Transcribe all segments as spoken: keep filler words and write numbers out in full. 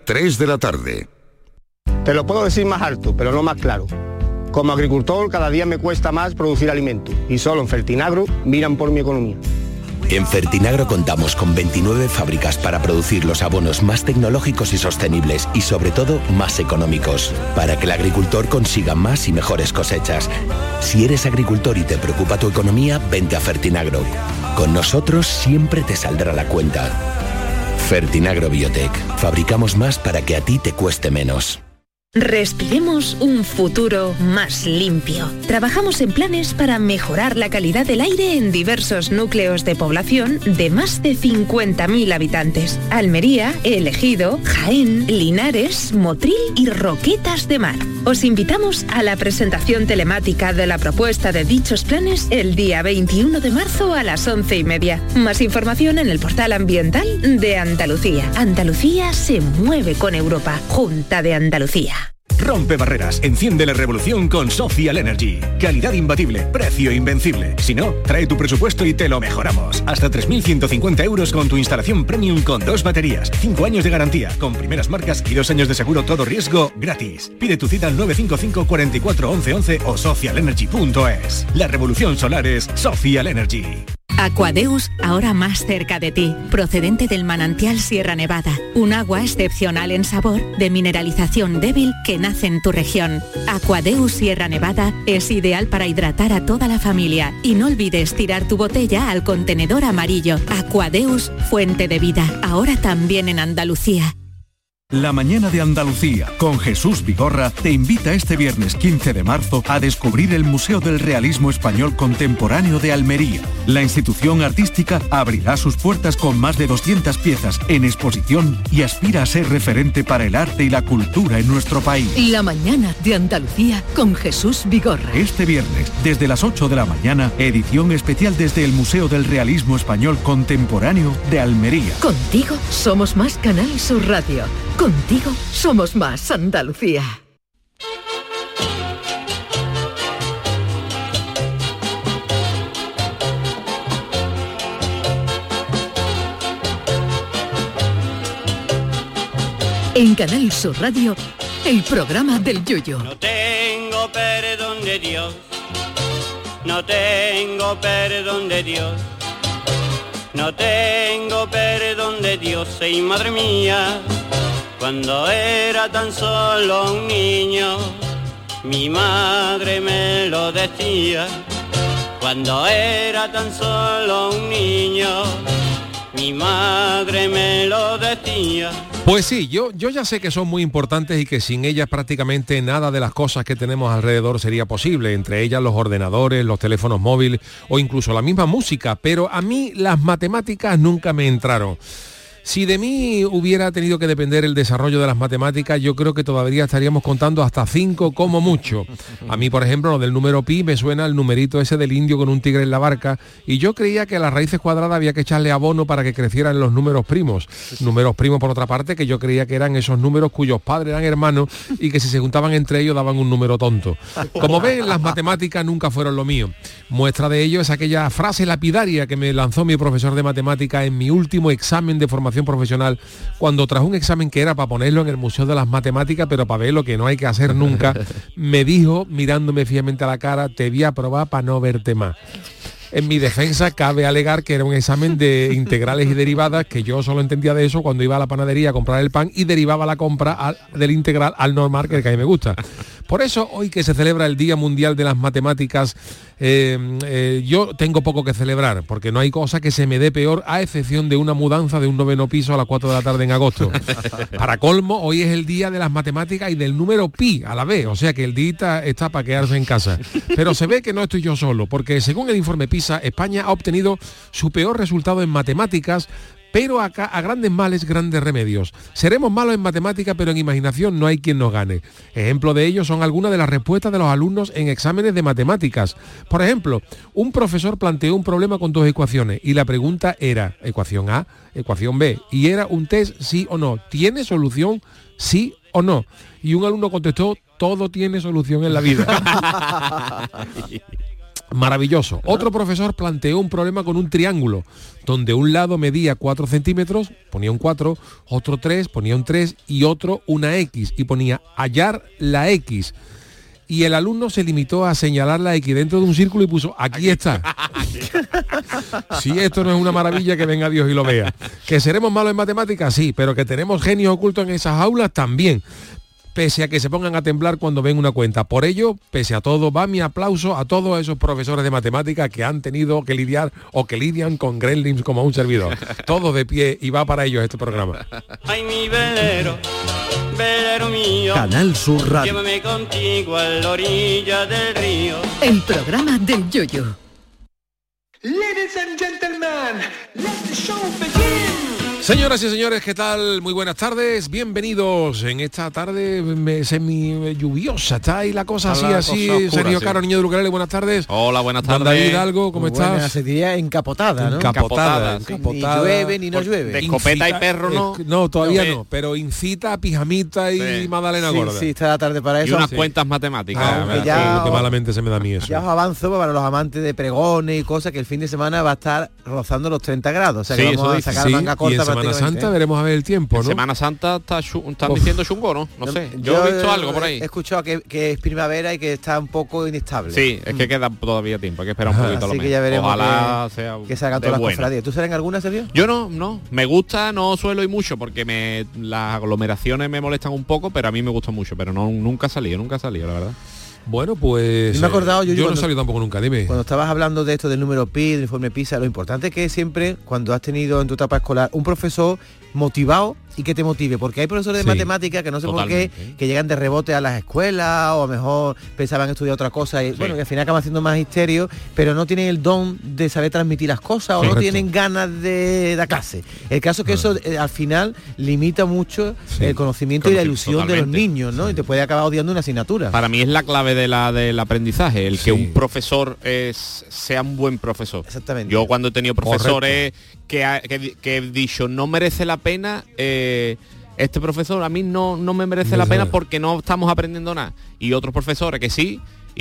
tres de la tarde. Te lo puedo decir más alto, pero no más claro. Como agricultor, cada día me cuesta más producir alimentos y solo en Fertinagro miran por mi economía. En Fertinagro contamos con veintinueve fábricas para producir los abonos más tecnológicos y sostenibles y sobre todo más económicos, para que el agricultor consiga más y mejores cosechas. Si eres agricultor y te preocupa tu economía, vente a Fertinagro. Con nosotros siempre te saldrá la cuenta. Fertinagro Biotech. Fabricamos más para que a ti te cueste menos. Respiremos un futuro más limpio. Trabajamos en planes para mejorar la calidad del aire en diversos núcleos de población de más de cincuenta mil habitantes. Almería, El Ejido, Jaén, Linares, Motril y Roquetas de Mar. Os invitamos a la presentación telemática de la propuesta de dichos planes el día veintiuno de marzo a las once y media. Más información en el portal ambiental de Andalucía. Andalucía se mueve con Europa. Junta de Andalucía. Rompe barreras, enciende la revolución con Social Energy. Calidad imbatible, precio invencible. Si no, trae tu presupuesto y te lo mejoramos. Hasta tres mil ciento cincuenta euros con tu instalación premium con dos baterías, cinco años de garantía, con primeras marcas y dos años de seguro todo riesgo gratis. Pide tu cita al nueve cinco cinco, cuatro cuatro, once once o social energy punto es. La revolución solar es Social Energy. Aquadeus, ahora más cerca de ti, procedente del manantial Sierra Nevada, un agua excepcional en sabor, de mineralización débil que nace en tu región. Aquadeus Sierra Nevada es ideal para hidratar a toda la familia y no olvides tirar tu botella al contenedor amarillo. Aquadeus, fuente de vida, ahora también en Andalucía. La mañana de Andalucía con Jesús Vigorra te invita este viernes quince de marzo a descubrir el Museo del Realismo Español Contemporáneo de Almería. La institución artística abrirá sus puertas con más de doscientas piezas en exposición y aspira a ser referente para el arte y la cultura en nuestro país. La mañana de Andalucía con Jesús Vigorra. Este viernes, desde las ocho de la mañana, edición especial desde el Museo del Realismo Español Contemporáneo de Almería. Contigo somos más Canal Sur Radio. Contigo somos más Andalucía. En Canal Sur Radio, el programa del Yoyo. No tengo perdón de Dios, no tengo perdón de Dios, no tengo perdón de Dios, y madre mía. Cuando era tan solo un niño, mi madre me lo decía. Cuando era tan solo un niño, mi madre me lo decía. Pues sí, yo, yo ya sé que son muy importantes y que sin ellas prácticamente nada de las cosas que tenemos alrededor sería posible, entre ellas los ordenadores, los teléfonos móviles o incluso la misma música, pero a mí las matemáticas nunca me entraron. Si de mí hubiera tenido que depender el desarrollo de las matemáticas, yo creo que todavía estaríamos contando hasta cinco como mucho. A mí, por ejemplo, lo del número pi me suena el numerito ese del indio con un tigre en la barca, y yo creía que a las raíces cuadradas había que echarle abono para que crecieran los números primos. Números primos, por otra parte, que yo creía que eran esos números cuyos padres eran hermanos y que si se juntaban entre ellos daban un número tonto. Como ven, las matemáticas nunca fueron lo mío. Muestra de ello es aquella frase lapidaria que me lanzó mi profesor de matemáticas en mi último examen de formación profesional, cuando tras un examen que era para ponerlo en el Museo de las Matemáticas, pero para ver lo que no hay que hacer nunca, me dijo, mirándome fijamente a la cara: te voy a probar para no verte más. En mi defensa cabe alegar que era un examen de integrales y derivadas, que yo solo entendía de eso cuando iba a la panadería a comprar el pan y derivaba la compra al, del integral al normal, que, es el que a mí me gusta. Por eso, hoy que se celebra el Día Mundial de las Matemáticas, eh, eh, yo tengo poco que celebrar, porque no hay cosa que se me dé peor, a excepción de una mudanza de un noveno piso a las cuatro de la tarde en agosto. Para colmo, hoy es el Día de las Matemáticas y del número pi a la vez, o sea que el día está para quedarse en casa. Pero se ve que no estoy yo solo, porque según el informe PISA, España ha obtenido su peor resultado en matemáticas, pero acá a grandes males, grandes remedios. Seremos malos en matemáticas, pero en imaginación no hay quien nos gane. Ejemplo de ello son algunas de las respuestas de los alumnos en exámenes de matemáticas. Por ejemplo, un profesor planteó un problema con dos ecuaciones y la pregunta era, ecuación A, ecuación B, y era un test sí o no. ¿Tiene solución sí o no? Y un alumno contestó, todo tiene solución en la vida. Maravilloso. Otro profesor planteó un problema con un triángulo, donde un lado medía cuatro centímetros, ponía un cuatro, otro tres, ponía un tres y otro una X, y ponía hallar la X. Y el alumno se limitó a señalar la X dentro de un círculo y puso, aquí, aquí. está. Si esto no es una maravilla, que venga Dios y lo vea. ¿Que seremos malos en matemáticas? Sí, pero que tenemos genios ocultos en esas aulas también. Pese a que se pongan a temblar cuando ven una cuenta. Por ello, pese a todo, va mi aplauso a todos esos profesores de matemáticas que han tenido que lidiar o que lidian con gremlins como un servidor. Todos de pie, y va para ellos este programa. Ay, mi velero, velero mío, Canal Sur Radio. Llévame contigo a la orilla del río. El programa del Yoyo. Ladies and gentlemen, let the show begin. Señoras y señores, ¿qué tal? Muy buenas tardes, bienvenidos en esta tarde semi lluviosa. Está ahí la cosa así, así. Cosa oscura, Sergio sí. Caro, niño de Ukelele, buenas tardes. Hola, buenas tardes. David Hidalgo, ¿cómo Muy estás? Buena, se diría encapotada, ¿no? Encapotada, encapotada, encapotada. Ni llueve ni no Por, llueve. De escopeta incita, y perro, ¿no? Eh, no, todavía no, no, pero incita a pijamita y sí. magdalena sí, gorda. Sí, está la tarde para eso. Y unas sí. cuentas matemáticas. Ah, Aunque ya, ya que malamente se me da a mí eso. Ya os avanzo para los amantes de pregones y cosas, que el fin de semana va a estar rozando los treinta grados. O sea que Sí, vamos a eso sacar sí, manga corta y en Semana prácticamente, Santa ¿eh? veremos a ver el tiempo, ¿no? Semana Santa está chu- están Uf. diciendo chungo, ¿no? No sé. Yo, Yo he visto algo por ahí. He escuchado que, que es primavera y que está un poco inestable. Sí, es que queda todavía tiempo, hay que esperar un Ajá. poquito. Así lo que ya veremos Ojalá que, sea que salgan de todas las buena. cofradías. ¿Tú sales en alguna, Sergio? Yo no, no. Me gusta, no suelo ir mucho porque me las aglomeraciones me molestan un poco, pero a mí me gusta mucho, pero no nunca he salido, nunca he salido, la verdad. Bueno, pues... Yo me he acordado, yo, yo, yo cuando, no he salido tampoco nunca, dime. Cuando estabas hablando de esto del número pi, del informe PISA, lo importante es que siempre, cuando has tenido en tu etapa escolar un profesor motivado y que te motive, porque hay profesores de Sí. matemáticas que no sé Totalmente. por qué, que llegan de rebote a las escuelas, o a lo mejor pensaban estudiar otra cosa, y Sí. bueno, que al final acaban haciendo más histerio, pero no tienen el don de saber transmitir las cosas, o Sí, no correcto. tienen ganas de dar clase. El caso es que eso eh, al final limita mucho Sí. el conocimiento y la Conocimiento, ilusión de los totalmente. niños, ¿no? Y te puede acabar odiando una asignatura. Para mí es la clave de la del aprendizaje, el Sí. que un profesor es, sea un buen profesor. Exactamente. Yo cuando he tenido profesores que, ha- que, que he dicho no merece la pena, eh, este profesor a mí no, no me merece No la sabe. pena porque no estamos aprendiendo nada. Y otros profesores que sí,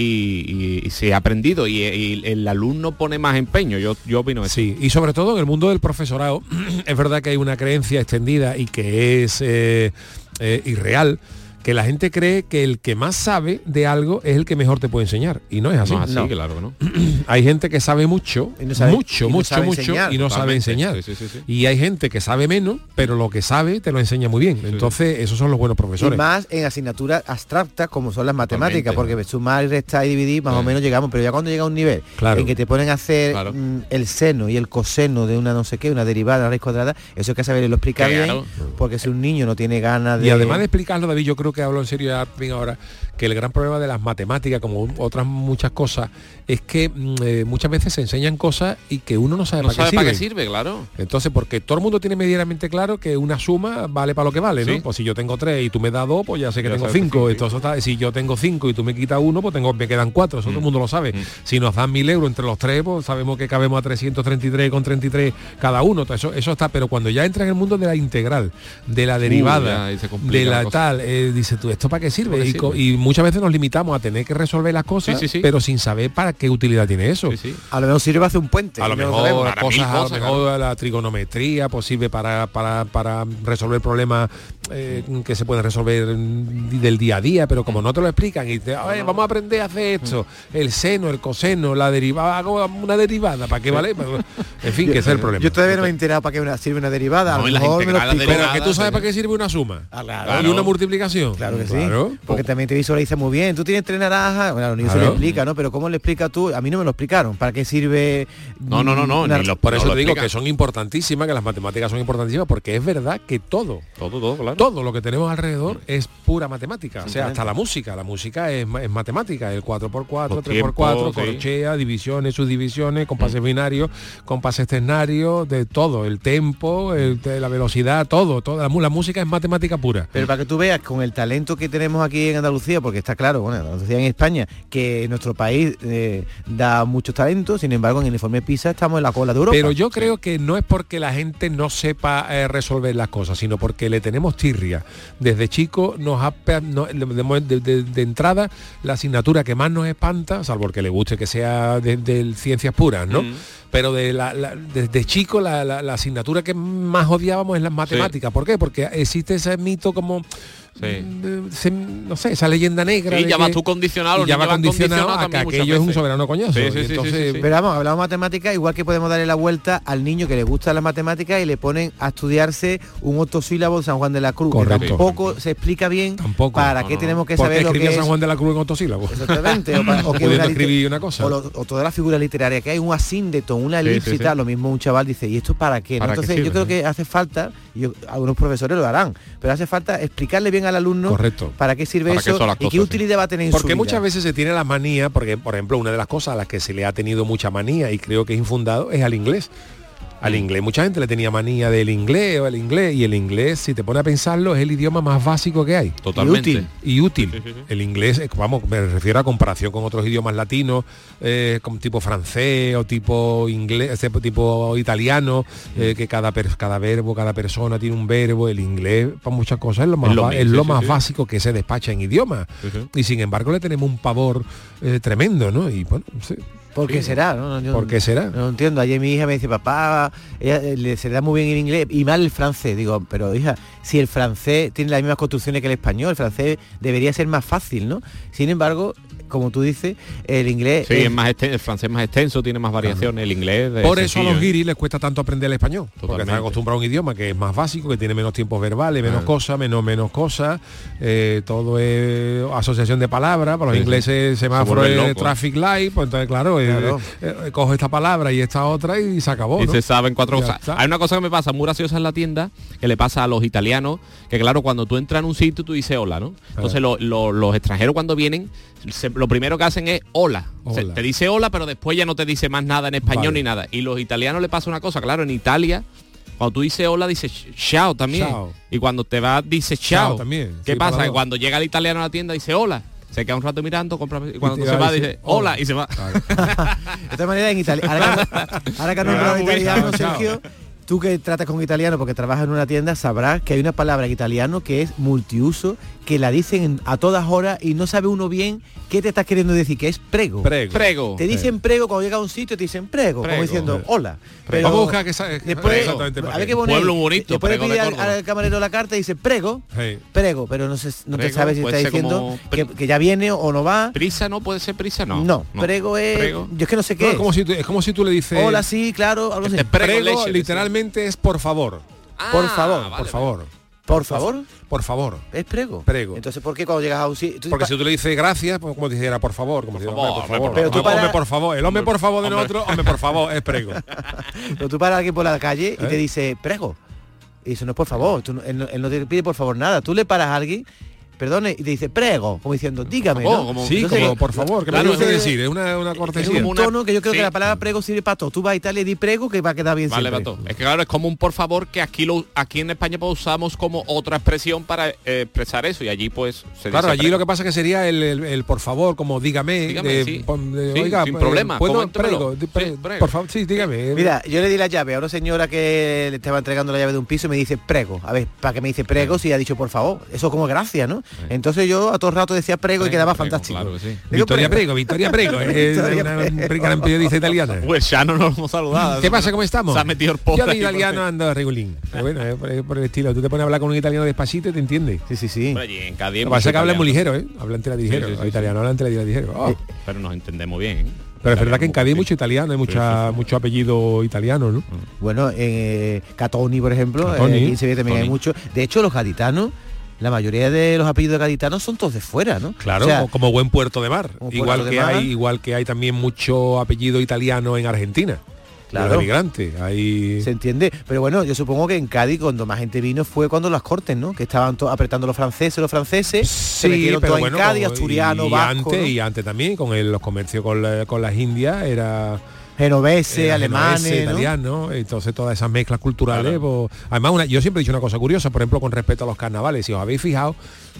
y, y, y se ha aprendido y, y el alumno pone más empeño. Yo, yo opino eso. Sí, y sobre todo en el mundo del profesorado, es verdad que hay una creencia extendida y que es eh, eh, irreal, que la gente cree que el que más sabe de algo es el que mejor te puede enseñar, y no es así. No es así, No. claro que no. Hay gente que sabe mucho, Y no sabe- mucho, y no mucho, sabe mucho, enseñar. y no sabe Totalmente. enseñar. Sí, sí, sí, sí. Y hay gente que sabe menos, pero lo que sabe te lo enseña muy bien. Entonces, esos son los buenos Y profesores. más en asignaturas abstractas como son las matemáticas, Totalmente. porque sumar, restar y dividir más Sí. o menos llegamos, pero ya cuando llega a un nivel Claro. en que te ponen a hacer Claro. mm, el seno y el coseno de una no sé qué, una derivada, una raíz cuadrada, eso hay que saberlo explicar Claro. bien, porque si un niño no tiene ganas de... Y además de explicarlo, David, yo creo que hablo en serio ya bien ahora, que el gran problema de las matemáticas, como un- otras muchas cosas, es que mm, eh, muchas veces se enseñan cosas y que uno no sabe, No para, sabe qué para qué sirven. sirve, claro. Entonces, porque todo el mundo tiene medianamente claro que una suma vale para lo que vale, ¿no? Sí. Pues si yo tengo tres y tú me das dos, pues ya sé que Ya tengo sabes que cinco. sí, sí. Entonces, está- si yo tengo cinco y tú me quitas uno, pues tengo, me quedan cuatro. Eso todo el mundo lo sabe. Si nos dan mil euros entre los tres, pues sabemos que cabemos a trescientos treinta y tres con treinta y tres cada uno. Entonces, Eso, eso está, pero cuando ya entra en el mundo de la integral, de la derivada, ya ahí se complica de la la cosa. tal, eh, dice tú, ¿esto para qué sirve? ¿Para qué Y, co- sirve? y muchas veces nos limitamos a tener que resolver las cosas, Sí, sí, sí. pero sin saber para qué utilidad tiene eso. Sí, sí. A lo mejor sirve hacer un puente. A lo y no mejor sabemos. Para cosas, mil a lo cosas, mejor la trigonometría posible para, para, para resolver problemas eh, que se pueden resolver mm, del día a día, pero como no te lo explican y te, "Oye, vamos a aprender a hacer esto, el seno, el coseno, la derivada, hago una derivada, ¿para qué vale? En fin, que ese es el problema. Yo todavía no me he enterado para qué una- sirve una derivada. No, a y lo las mejor me lo integrales explico. Pero que tú derivadas, sabes sí. para qué sirve una suma. Ah, claro. Y una multiplicación. Claro que sí. Claro. Porque también te visualiza muy bien. Tú tienes tres naranjas, bueno, a los niños se Claro. le explica, ¿no? Pero ¿cómo le explicas tú? A mí no me lo explicaron. ¿Para qué sirve? No, no, no, no, una- ni lo- Por eso no lo te digo explica. que son importantísimas, que las matemáticas son importantísimas, porque es verdad que todo, Todo, todo, claro. todo lo que tenemos alrededor es pura matemática. O sea, hasta la música. La música es, ma- es matemática. El cuatro por cuatro, Los tres por cuatro, tiempos, sí. corchea, divisiones, subdivisiones, compases binarios, compases ternarios, de todo. El tempo, el- de la velocidad, todo. Toda la, mu- la música es matemática pura. Pero para que tú veas, con el talento que tenemos aquí en Andalucía, porque está claro, bueno, Andalucía en España, que nuestro país eh, da muchos talentos, sin embargo en el informe PISA estamos en la cola de Europa. Pero yo creo que no es porque la gente no sepa eh, resolver las cosas, sino porque le tenemos tirria. Desde chico nos ha no, de, de, de entrada la asignatura que más nos espanta, salvo el que le guste que sea de, de ciencias puras, ¿no? Mm. Pero de la, la, desde chico la, la, la asignatura que más odiábamos es las matemáticas. Sí. ¿Por qué? Porque existe ese mito como... Sí. Se, no sé, esa leyenda negra. Y ya vas tú condicionado, y ya va condicionado a que aquello es un soberano coñazo. Sí, sí, entonces, sí, sí, sí. Pero vamos, hablamos de matemáticas, igual que podemos darle la vuelta al niño que le gusta las matemáticas y le ponen a estudiarse un octosílabo de San Juan de la Cruz. Correcto. Tampoco se explica bien Tampoco, para no, qué no. tenemos que saber lo que es San Juan de la Cruz en octosílabos. Exactamente. O, para, o que una escribir una cosa. O, lo, o toda la figura literaria que hay, un asíndeto, una elipsis sí, sí, y tal, sí. Lo mismo un chaval dice, ¿y esto para qué? ¿No? ¿Para Entonces qué sirve, yo creo sí? que hace falta, yo, algunos profesores lo harán, pero hace falta explicarle bien al alumno. Correcto. Para qué sirve para eso qué y cosas, qué utilidad sí. va a tener en porque su vida. Muchas veces se tiene la manía, porque por ejemplo una de las cosas a las que se le ha tenido mucha manía y creo que es infundado es al inglés. Al inglés, mucha gente le tenía manía del inglés o el inglés, y el inglés, si te pones a pensarlo, es el idioma más básico que hay. Totalmente. Y útil. Y útil. Sí, sí, sí. El inglés, vamos, me refiero a comparación con otros idiomas latinos, eh, como tipo francés o tipo inglés, tipo italiano, eh, que cada per, cada verbo, cada persona tiene un verbo. El inglés, para muchas cosas, es lo más, es lo, es lo sí, más sí, básico sí. que se despacha en idiomas. Sí, sí. Y sin embargo le tenemos un pavor eh, tremendo, ¿no? Y bueno, sí. ¿Por qué será? ¿No? Yo ¿Por qué será? No entiendo. Ayer mi hija me dice, papá, ella le, se le da muy bien el inglés y mal el francés. Digo, pero hija, si el francés tiene las mismas construcciones que el español, el francés debería ser más fácil, ¿no? Sin embargo, como tú dices, el inglés... Sí, es, es más extenso, el francés es más extenso, tiene más variaciones, claro. El inglés... Por eso sencillo, a los guiris les cuesta tanto aprender el español, totalmente. Porque están acostumbrados a un idioma que es más básico, que tiene menos tiempos verbales, menos claro. cosas, menos menos cosas, eh, todo es asociación de palabras, para los sí, ingleses sí. semáforo es traffic light, pues entonces claro, claro. Eh, eh, cojo esta palabra y esta otra y se acabó, y ¿no? se saben cuatro ya cosas. Está. Hay una cosa que me pasa muy graciosa en la tienda, que le pasa a los italianos, que claro, cuando tú entras en un sitio tú dices hola, ¿no? Entonces lo, lo, los extranjeros cuando vienen, se, lo primero que hacen es hola. hola. Se, te dice hola, pero después ya no te dice más nada en español vale. ni nada. Y los italianos le pasa una cosa, claro, en Italia, cuando tú dices hola, dices chao también. Chao. Y cuando te vas, dices chao. chao también. ¿Qué sí, pasa? Que cuando llega el italiano a la tienda, dice hola. Se queda un rato mirando, compra, y cuando y se va dice hola y se va. Claro. De esta manera en Italia. Ahora, ahora que has nombrado italiano, Sergio, tú que tratas con italiano porque trabajas en una tienda, sabrás que hay una palabra en italiano que es multiuso, que la dicen a todas horas y no sabe uno bien qué te estás queriendo decir, que es prego. Prego. prego. Te dicen prego cuando llega a un sitio, te dicen prego, prego como diciendo prego. hola. Pero vamos a buscar que sabe. Después, a ver qué bonito. Pueblo bonito. Después le pide al, al camarero la carta y dice prego, hey. prego, pero no, se, no prego, te sabes si está diciendo que, que ya viene o no va. Prisa no puede ser prisa, no. No, no. prego es. Prego. Yo es que no sé qué. No, es. Es, como si tú, es como si tú le dices. Hola, sí, claro, algo así. Prego, prego leche, literalmente es por favor. Ah, por favor, vale, por favor. ¿Por favor? Por favor. ¿Es prego? Prego. Entonces, ¿por qué cuando llegas a un sitio...? Porque si tú le dices gracias, pues como dijera por favor, como por, si favor, por favor. Pero tú para... Hombre, por favor. El hombre por favor de nosotros, hombre por favor, es prego. Pero tú paras a alguien por la calle y ¿Eh? te dice prego. Y eso no es por favor. Tú, él, él no te pide por favor nada. Tú le paras a alguien... Perdone, y te dice prego, como diciendo, dígame, favor, ¿no? Como, sí, entonces, como por favor, que claro, me quiere decir, es una, una cortesía. Es un tono que yo creo sí. que la palabra prego sirve para todo. Tú vas a Italia y di prego que va a quedar bien vale, siempre. Es que claro, es como un por favor que aquí lo, aquí en España pues usamos como otra expresión para eh, expresar eso y allí pues se claro, dice allí prego. Lo que pasa que sería el, el, el por favor, como dígame, dígame eh, sí. pon, eh, sí, oiga, sin problema, ¿puedo? Prego, sí, prego, por favor, sí, dígame. Mira, yo le di la llave a una señora que le estaba entregando la llave de un piso y me dice prego. A ver, ¿para qué me dice prego si ha dicho por favor? Eso como gracia, ¿no? Entonces yo a todo rato decía prego, prego y quedaba prego, fantástico. Claro que sí. Victoria Prego, Victoria Prego, es una gran periodista italiana. Pues ya no nos hemos saludado. ¿Qué pasa? ¿Cómo estamos? Se ha metido el pobre. Yo de italiano ando regulín. Bueno, eh, por, por el estilo. Tú te pones a hablar con un italiano despacito y te entiendes. Sí, sí, sí. Allí en Cádiz. Lo que pasa es que hablan muy ligero, ¿eh? Hablan entre ligero. Sí, sí, sí, los italianos sí. hablan entre ligero. Oh. Pero nos entendemos bien, ¿eh? Pero es verdad que en Cádiz hay mucho italiano, hay mucha, sí, sí. mucho apellido italiano, ¿no? Bueno, en eh, Catoni, por ejemplo, Catoni, eh, aquí en Sevilla también Catoni. hay mucho. De hecho, los gaditanos, la mayoría de los apellidos gaditanos son todos de fuera, ¿no? Claro, o sea, como buen puerto de mar. Igual que mar. hay, igual que hay también mucho apellido italiano en Argentina. Claro, migrantes, ahí se entiende, pero bueno, yo supongo que en Cádiz cuando más gente vino fue cuando las Cortes, ¿no? Que estaban apretando los franceses, los franceses, sí, se metieron todos bueno, en Cádiz, asturiano, y vasco, antes, ¿no? y antes también con el, los comercios con, la, con las Indias era genoveses, alemanes, genovese, ¿no? italianos, entonces todas esas mezclas culturales. Claro. Pues, además, una, yo siempre he dicho una cosa curiosa, por ejemplo, con respecto a los carnavales, si os habéis fijado,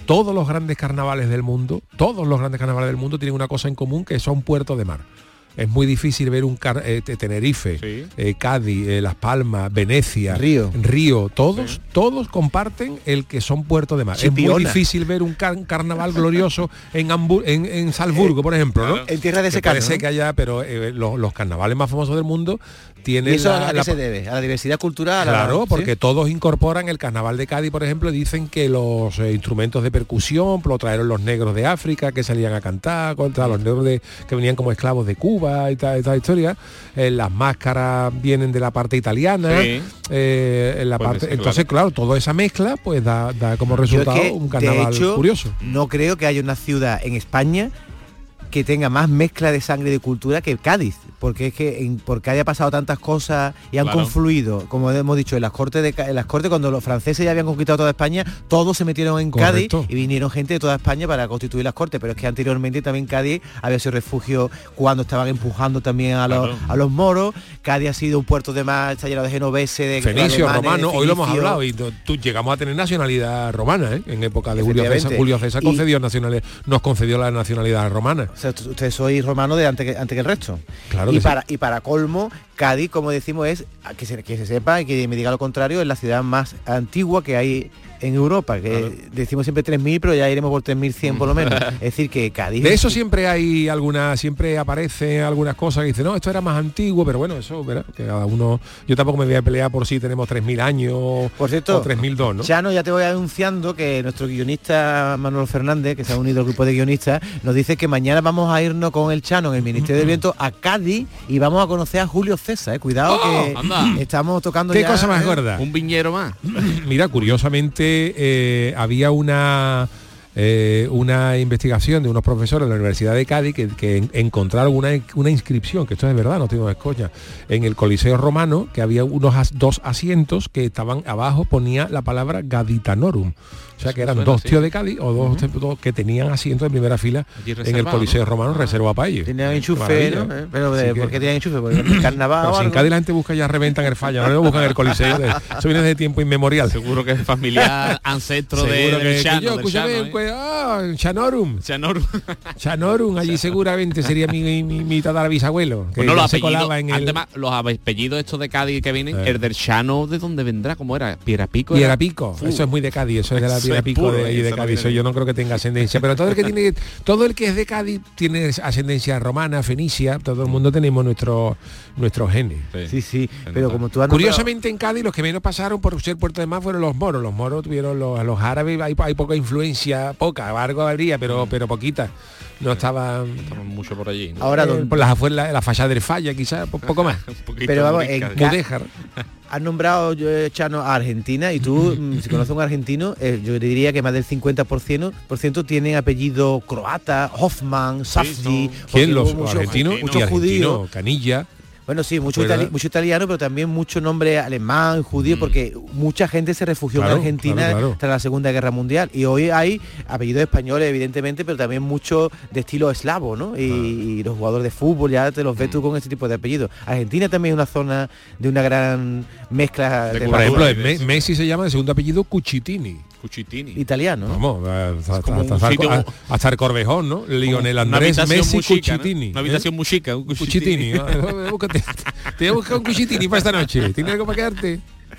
todos los grandes carnavales del mundo, todos los grandes carnavales del mundo tienen una cosa en común, que son puertos de mar. Es muy difícil ver un car eh, Tenerife, sí. eh, Cádiz, eh, Las Palmas, Venecia, Río, Río todos, sí. todos comparten el que son puertos de mar. Chipiona. Es muy difícil ver un car carnaval glorioso en, Hamburg en, en Salzburgo, eh, por ejemplo, ¿no? En tierra de secano, parece ¿no? que haya, pero eh, los, los carnavales más famosos del mundo tienen. ¿Y eso la, a qué la, se debe? ¿A la diversidad cultural? Claro, la, porque ¿sí? todos incorporan el carnaval de Cádiz, por ejemplo, dicen que los eh, instrumentos de percusión lo trajeron los negros de África, que salían a cantar contra los negros de, que venían como esclavos de Cuba y tal, y tal historia. Eh, las máscaras vienen de la parte italiana. Sí. Eh, en la pues parte, ser, entonces, claro. claro, toda esa mezcla pues da, da como resultado es que, un carnaval de hecho, curioso. No creo que haya una ciudad en España que tenga más mezcla de sangre y de cultura que Cádiz, porque es que en, porque haya pasado tantas cosas y han claro. confluido, como hemos dicho, en las cortes de en las cortes cuando los franceses ya habían conquistado toda España, todos se metieron en Correcto. Cádiz y vinieron gente de toda España para constituir las cortes, pero es que anteriormente también Cádiz había sido refugio cuando estaban empujando también a los, claro. a los moros. Cádiz ha sido un puerto de mar, está lleno de genoveses, de fenicio, alemanes, romano, de hoy lo hemos hablado y tú, tú llegamos a tener nacionalidad romana, ¿eh? En época de Julio César, Julio César concedió nacionalidad, nos concedió la nacionalidad romana. O sea, ustedes sois romano de antes que, antes que el resto. Claro y, que para, sí. y para colmo, Cádiz, como decimos, es, que se, que se sepa y que me diga lo contrario, es la ciudad más antigua que hay en Europa, que claro. decimos siempre tres mil, pero ya iremos por tres mil cien por lo menos. Es decir, que Cádiz... De eso siempre hay alguna, siempre aparece algunas cosas que dicen, no, esto era más antiguo, pero bueno, eso, ¿verdad? Que cada uno... Yo tampoco me voy a pelear por si tenemos tres mil años por cierto, o tres mil dos, ¿no? Chano, ya te voy anunciando que nuestro guionista Manuel Fernández, que se ha unido al grupo de guionistas, nos dice que mañana vamos a irnos con el Chano en el Ministerio del Viento a Cádiz y vamos a conocer a Julio César, ¿eh? Cuidado oh, que anda. Estamos tocando ¿Qué ya... ¿Qué cosa más ¿eh? gorda? Un viñero más. Mira, curiosamente... Eh, había una eh, una investigación de unos profesores de la Universidad de Cádiz que, que encontraron una, una inscripción, que esto es verdad, no tengo escoña, en el Coliseo Romano, que había unos as, dos asientos que estaban abajo, ponía la palabra Gaditanorum. O sea, que eran dos tíos de Cádiz o dos, uh-huh. dos que tenían asientos de primera fila en el Coliseo ¿no? Romano, reservado para ellos. Tenían enchufe, ¿no? ¿Eh? Pero de, ¿por qué tenían enchufe? Porque el carnaval. Pero si en Cádiz la gente busca ya reventan el fallo, no lo buscan el Coliseo. De, eso viene de tiempo inmemorial. Seguro que es familiar ancestro de, que, del Chano. Que yo, escúchame, Chano, ¿eh? ah, Chanorum. Chanorum. Chanorum, allí seguramente sería mi, mi, mi, mi tatarabisabuelo. Que bueno, los se apellidos, colaba en el... además, los apellidos estos de Cádiz que vienen, eh. el del Chano, ¿de dónde vendrá? ¿Cómo era? Pierapico. Pierapico, uh, eso es muy de Cádiz, eso es de la Pierapico de, de, de Cádiz. Yo no creo que tenga ascendencia, pero todo el que tiene, todo el que es de Cádiz tiene ascendencia romana, fenicia, todo el mundo tenemos nuestro nuestros genes. Sí, sí, pero como tú has curiosamente en Cádiz los que menos pasaron por ser puerto de mar fueron los moros. Los moros tuvieron los, los árabes, hay, hay poca influencia, poca, algo habría, pero pero poquita. No estaban estaban mucho por allí, ¿no? Ahora eh, por las afueras, la, la falla del Falla quizás, poco más. Pero vamos, en Mudéjar. Has nombrado, yo, Chano, a Argentina y tú, si conoces a un argentino, eh, yo diría que más del cincuenta por ciento, por ciento tienen apellido croata, Hoffman, Safdie. Sí, ¿quién? Los muchos argentinos? Muchos judíos. Canilla. Bueno, sí, mucho, itali mucho italiano, pero también mucho nombre alemán, judío, mm. porque mucha gente se refugió claro, en Argentina claro, claro. tras la Segunda Guerra Mundial. Y hoy hay apellidos españoles, evidentemente, pero también mucho de estilo eslavo, ¿no? Y, ah. y los jugadores de fútbol ya te los ves tú con este tipo de apellidos. Argentina también es una zona de una gran mezcla. De de por ejemplo, Me Messi se llama de segundo apellido Cucitini. Cucitini. Italiano, ¿no? Vamos, hasta, hasta, hasta, hasta, hasta el Corvejón, ¿no? Lionel Andrés Messi musica, Cucitini. ¿no? Una habitación ¿eh? Musica, un Cucitini. Búscate, te voy a buscar un Cucitini para esta noche. ¿Tienes algo para quedarte?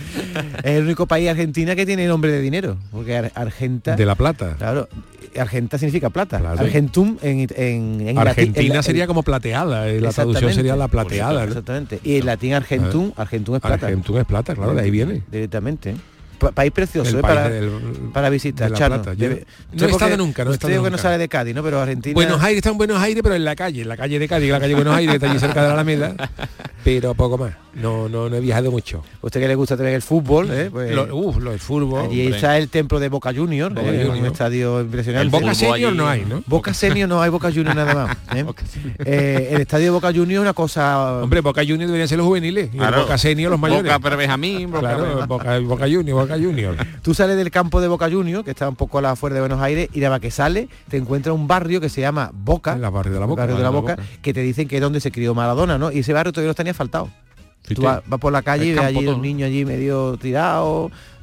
Es el único país Argentina que tiene nombre de dinero, porque Ar Argenta... De la plata. Claro, Argenta significa plata. Claro. Argentum en, en, en Argentina latín, sería el, como plateada, la traducción sería la plateada. ¿no? Exactamente. Y en latín Argentum, Argentum es plata. Argentum es plata, claro, de ahí viene. Directamente. País precioso, eh, para, del, para visitar, de Chano. Yo, Debe, no he estado nunca, no he estado nunca. nunca. que no sale de Cádiz, ¿no? Pero Argentina... Buenos Aires, está en Buenos Aires, pero en la calle, en la calle de Cádiz, la calle de Buenos Aires, que está allí cerca de la Alameda, pero poco más. No, no, no he viajado mucho. Usted que le gusta tener el fútbol, ¿eh? Pues, lo, uf, lo del fútbol. Allí hombre. Está el templo de Boca Juniors, Boca eh, Junior. Un estadio impresionante. En Boca Senior no hay, ¿no? Boca Senior no hay, Boca Juniors nada más. ¿eh? eh, el estadio de Boca Juniors es una cosa... Hombre, Boca Juniors deberían ser los juveniles, y claro. Boca Senior los mayores. Boca Perbenjamín, Boca, claro, Boca, Boca Juniors, Boca Juniors. Tú sales del campo de Boca Juniors, que está un poco a la afuera de Buenos Aires, y nada más que sale, te encuentras un barrio que se llama Boca, el barrio de la Boca, barrio de la Boca, Boca, que te dicen que es donde se crió Maradona, ¿no? Y ese barrio todavía no está ni asfaltado. Tú vas, vas por la calle y ves allí los niños allí medio tirados,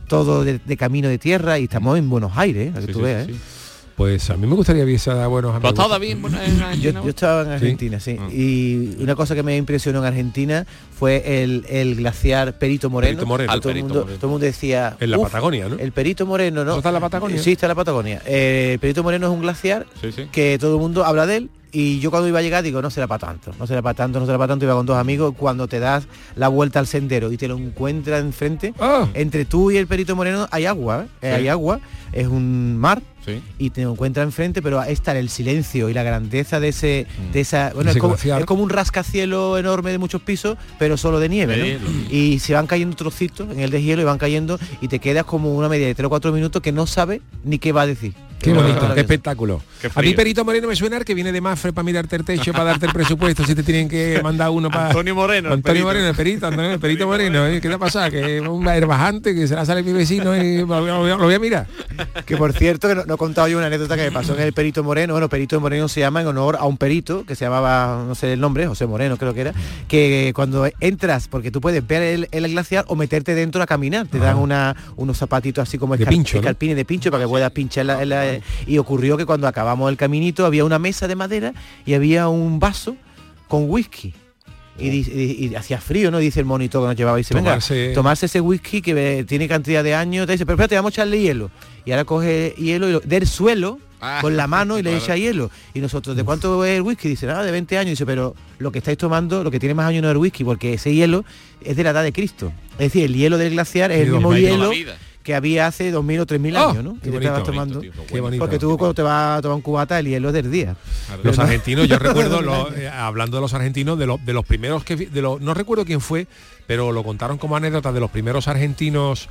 todo de, de camino de tierra y estamos en Buenos Aires, ¿eh? Que Sí, tú sí, veas, sí. ¿eh? Pues a mí me gustaría visitar a Buenos Aires. ¿Pero estás David en, en Argentina? Yo, yo estaba en Argentina, sí. sí. sí. Y una cosa que me impresionó en Argentina fue el, el glaciar Perito Moreno. Perito Moreno. Todo, Al el mundo, Perito Moreno. todo el mundo decía... En la "Uf, Patagonia, ¿no? El Perito Moreno, ¿no? ¿Eso está en la Patagonia? Sí, está en la Patagonia. Eh, el Perito Moreno es un glaciar Sí, sí. que todo el mundo habla de él. Y yo cuando iba a llegar digo, no será para tanto, no será para tanto, no será para tanto. Iba con dos amigos, cuando te das la vuelta al sendero y te lo encuentras enfrente, oh. entre tú y el Perito Moreno hay agua, ¿eh? Sí. Hay agua, es un mar. Sí. Y te lo encuentras enfrente, pero está el silencio y la grandeza de ese, de esa, bueno, Ese es como, glaciar. es como un rascacielo enorme de muchos pisos, pero solo de nieve, De ¿no? hielo. Y se van cayendo trocitos en el de hielo y van cayendo y te quedas como una media de tres o cuatro minutos que no sabes ni qué va a decir. Qué bonito, qué Maravilloso. espectáculo. Qué A mí frío. Perito Moreno me suena que viene de Mafre para mirarte el techo, para darte el presupuesto, si te tienen que mandar uno para... Antonio Moreno, el Antonio Perito. Moreno, el Perito, Antonio, el Perito Moreno. ¿eh? ¿Qué te pasa? Que es un herbajante, que se la sale mi vecino y lo, voy a- lo voy a mirar. Que por cierto, que no, no he contado yo una anécdota que me pasó en el Perito Moreno. Bueno, Perito Moreno se llama en honor a un perito que se llamaba, no sé el nombre, José Moreno creo que era, que cuando entras, porque tú puedes ver el, el glaciar o meterte dentro a caminar, te dan una, unos zapatitos así como De escar- pincho, ¿no? escarpines de pincho para que puedas pinchar la, la- y ocurrió que cuando acabamos el caminito había una mesa de madera y había un vaso con whisky. Y, di- y- y hacía frío, ¿no? Dice el monitor que nos llevaba y dice, Tomarse- venga, tomarse ese whisky que eh, tiene cantidad de años. Te dice, pero espérate, vamos a echarle hielo. Y ahora coge hielo y lo- del suelo Ah, con la mano y le claro. echa hielo. Y nosotros, ¿de cuánto es el whisky? Dice, nada, de veinte años. Dice, pero lo que estáis tomando, lo que tiene más años no es el whisky, porque ese hielo es de la edad de Cristo. Es decir, el hielo del glaciar es Y el dos mismo mil. Toda la hielo vida. que había hace dos mil o tres mil Oh, años, ¿no? qué Y te bonito, estabas bonito, tomando. tío, qué Qué bonito. Porque tú cuando te vas a tomar un cubata, el hielo es del día. Los Pero no- argentinos, yo recuerdo, lo- eh, hablando de los argentinos, de, los de los primeros que, vi- de los, no recuerdo quién fue, pero lo contaron como anécdota de los primeros argentinos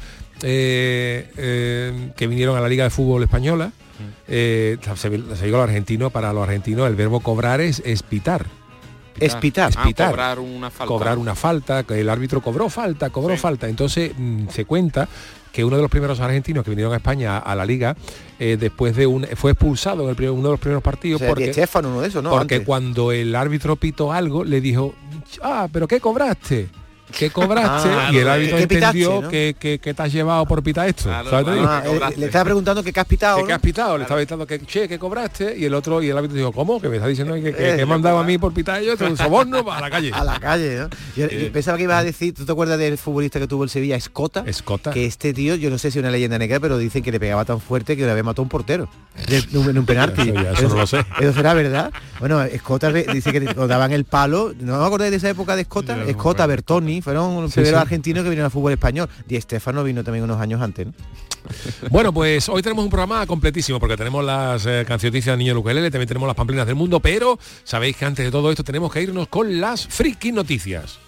eh, eh, que vinieron a la Liga de Fútbol Española. Eh, se, se digo lo argentino, para los argentinos el verbo cobrar es, es pitar. Espitar. Ah, Espitar. cobrar una falta. Cobrar una falta, que el árbitro cobró falta, cobró Sí. falta. Entonces mm, se cuenta que uno de los primeros argentinos que vinieron a España a la Liga, eh, después de un fue expulsado en el primer- uno de los primeros O partidos sea, porque, Di Stéfano, uno de esos, ¿no? porque Antes. cuando el árbitro pitó algo, le dijo, ah, pero ¿qué cobraste? ¿Qué cobraste? Ah, y el claro, árbitro ¿qué pitaste, entendió no? que, que, que te has llevado por pitar esto. Claro, ¿Sabes lo que te claro. digo? Ah, cobraste. eh, le estaba preguntando que qué has pitado, ¿Qué, ¿no? qué has pitado? Le estaba diciendo que, che, ¿qué cobraste? Y el otro, y el árbitro dijo, ¿cómo? Que me está diciendo que, que, que he mandado a mí por pitar yo, un soborno para la calle. A la calle, ¿no? Yo, yo pensaba que ibas a decir, ¿tú te acuerdas del futbolista que tuvo el Sevilla, Escota? Escota. Que este tío, yo no sé si es una leyenda negra, pero dicen que le pegaba tan fuerte que una vez mató a un portero de- de un- en un penalti. Eso ya, eso no lo sé. Eso será verdad. Bueno, Escota re- dice que le daban el palo. ¿No me acordáis de esa época de Escota? Yo no me Escota, acuerdo. Bertoni, fueron los Sí, primeros sí. argentinos que vinieron al fútbol español. Di Stéfano vino también unos años antes, ¿no? Bueno, pues hoy tenemos un programa completísimo porque tenemos las eh, cancionicias de Niño Luquelele, también tenemos las pamplinas del mundo, pero sabéis que antes de todo esto tenemos que irnos con las friki noticias.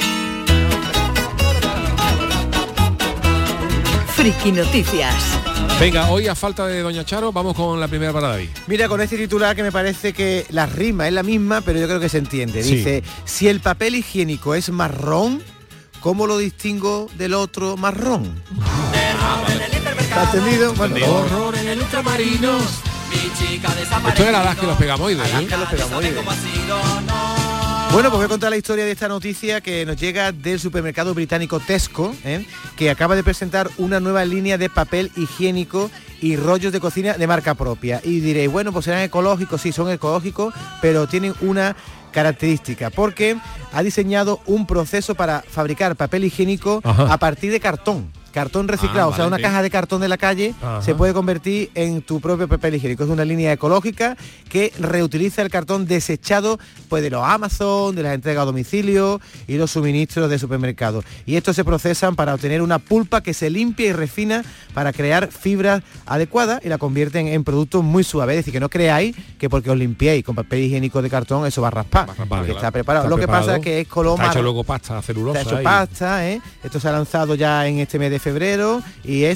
Friki Noticias. Venga, hoy a falta de Doña Charo, vamos con la primera para David. Mira, con este titular que me parece que la rima es la misma, pero yo creo que se entiende. Sí. Dice, si el papel higiénico es marrón, ¿cómo lo distingo del otro marrón? ¿Está entendido? Bueno, Horror en el ultramarino. Esto era las que los pegamoides, ¿eh? Alaska los pegamoides. Bueno, pues voy a contar la historia de esta noticia que nos llega del supermercado británico Tesco, ¿eh? que acaba de presentar una nueva línea de papel higiénico y rollos de cocina de marca propia. Y diréis, bueno, pues serán ecológicos, sí, son ecológicos, pero tienen una característica, porque ha diseñado un proceso para fabricar papel higiénico Ajá. a partir de cartón. Cartón reciclado, Ah, o sea, vale, una sí. caja de cartón de la calle Ajá. se puede convertir en tu propio papel higiénico. Es una línea ecológica que reutiliza el cartón desechado pues de los Amazon, de las entregas a domicilio y los suministros de supermercados. Y estos se procesan para obtener una pulpa que se limpia y refina para crear fibras adecuadas y la convierten en productos muy suaves. Es decir, que no creáis que porque os limpiéis con papel higiénico de cartón eso va a raspar. Va a raspar, porque claro. está preparado. Está Lo que preparado. pasa es que es color Está hecho marrón. luego pasta celulosa. Está hecho y- pasta, ¿eh? Esto se ha lanzado ya en este mes de febrero y es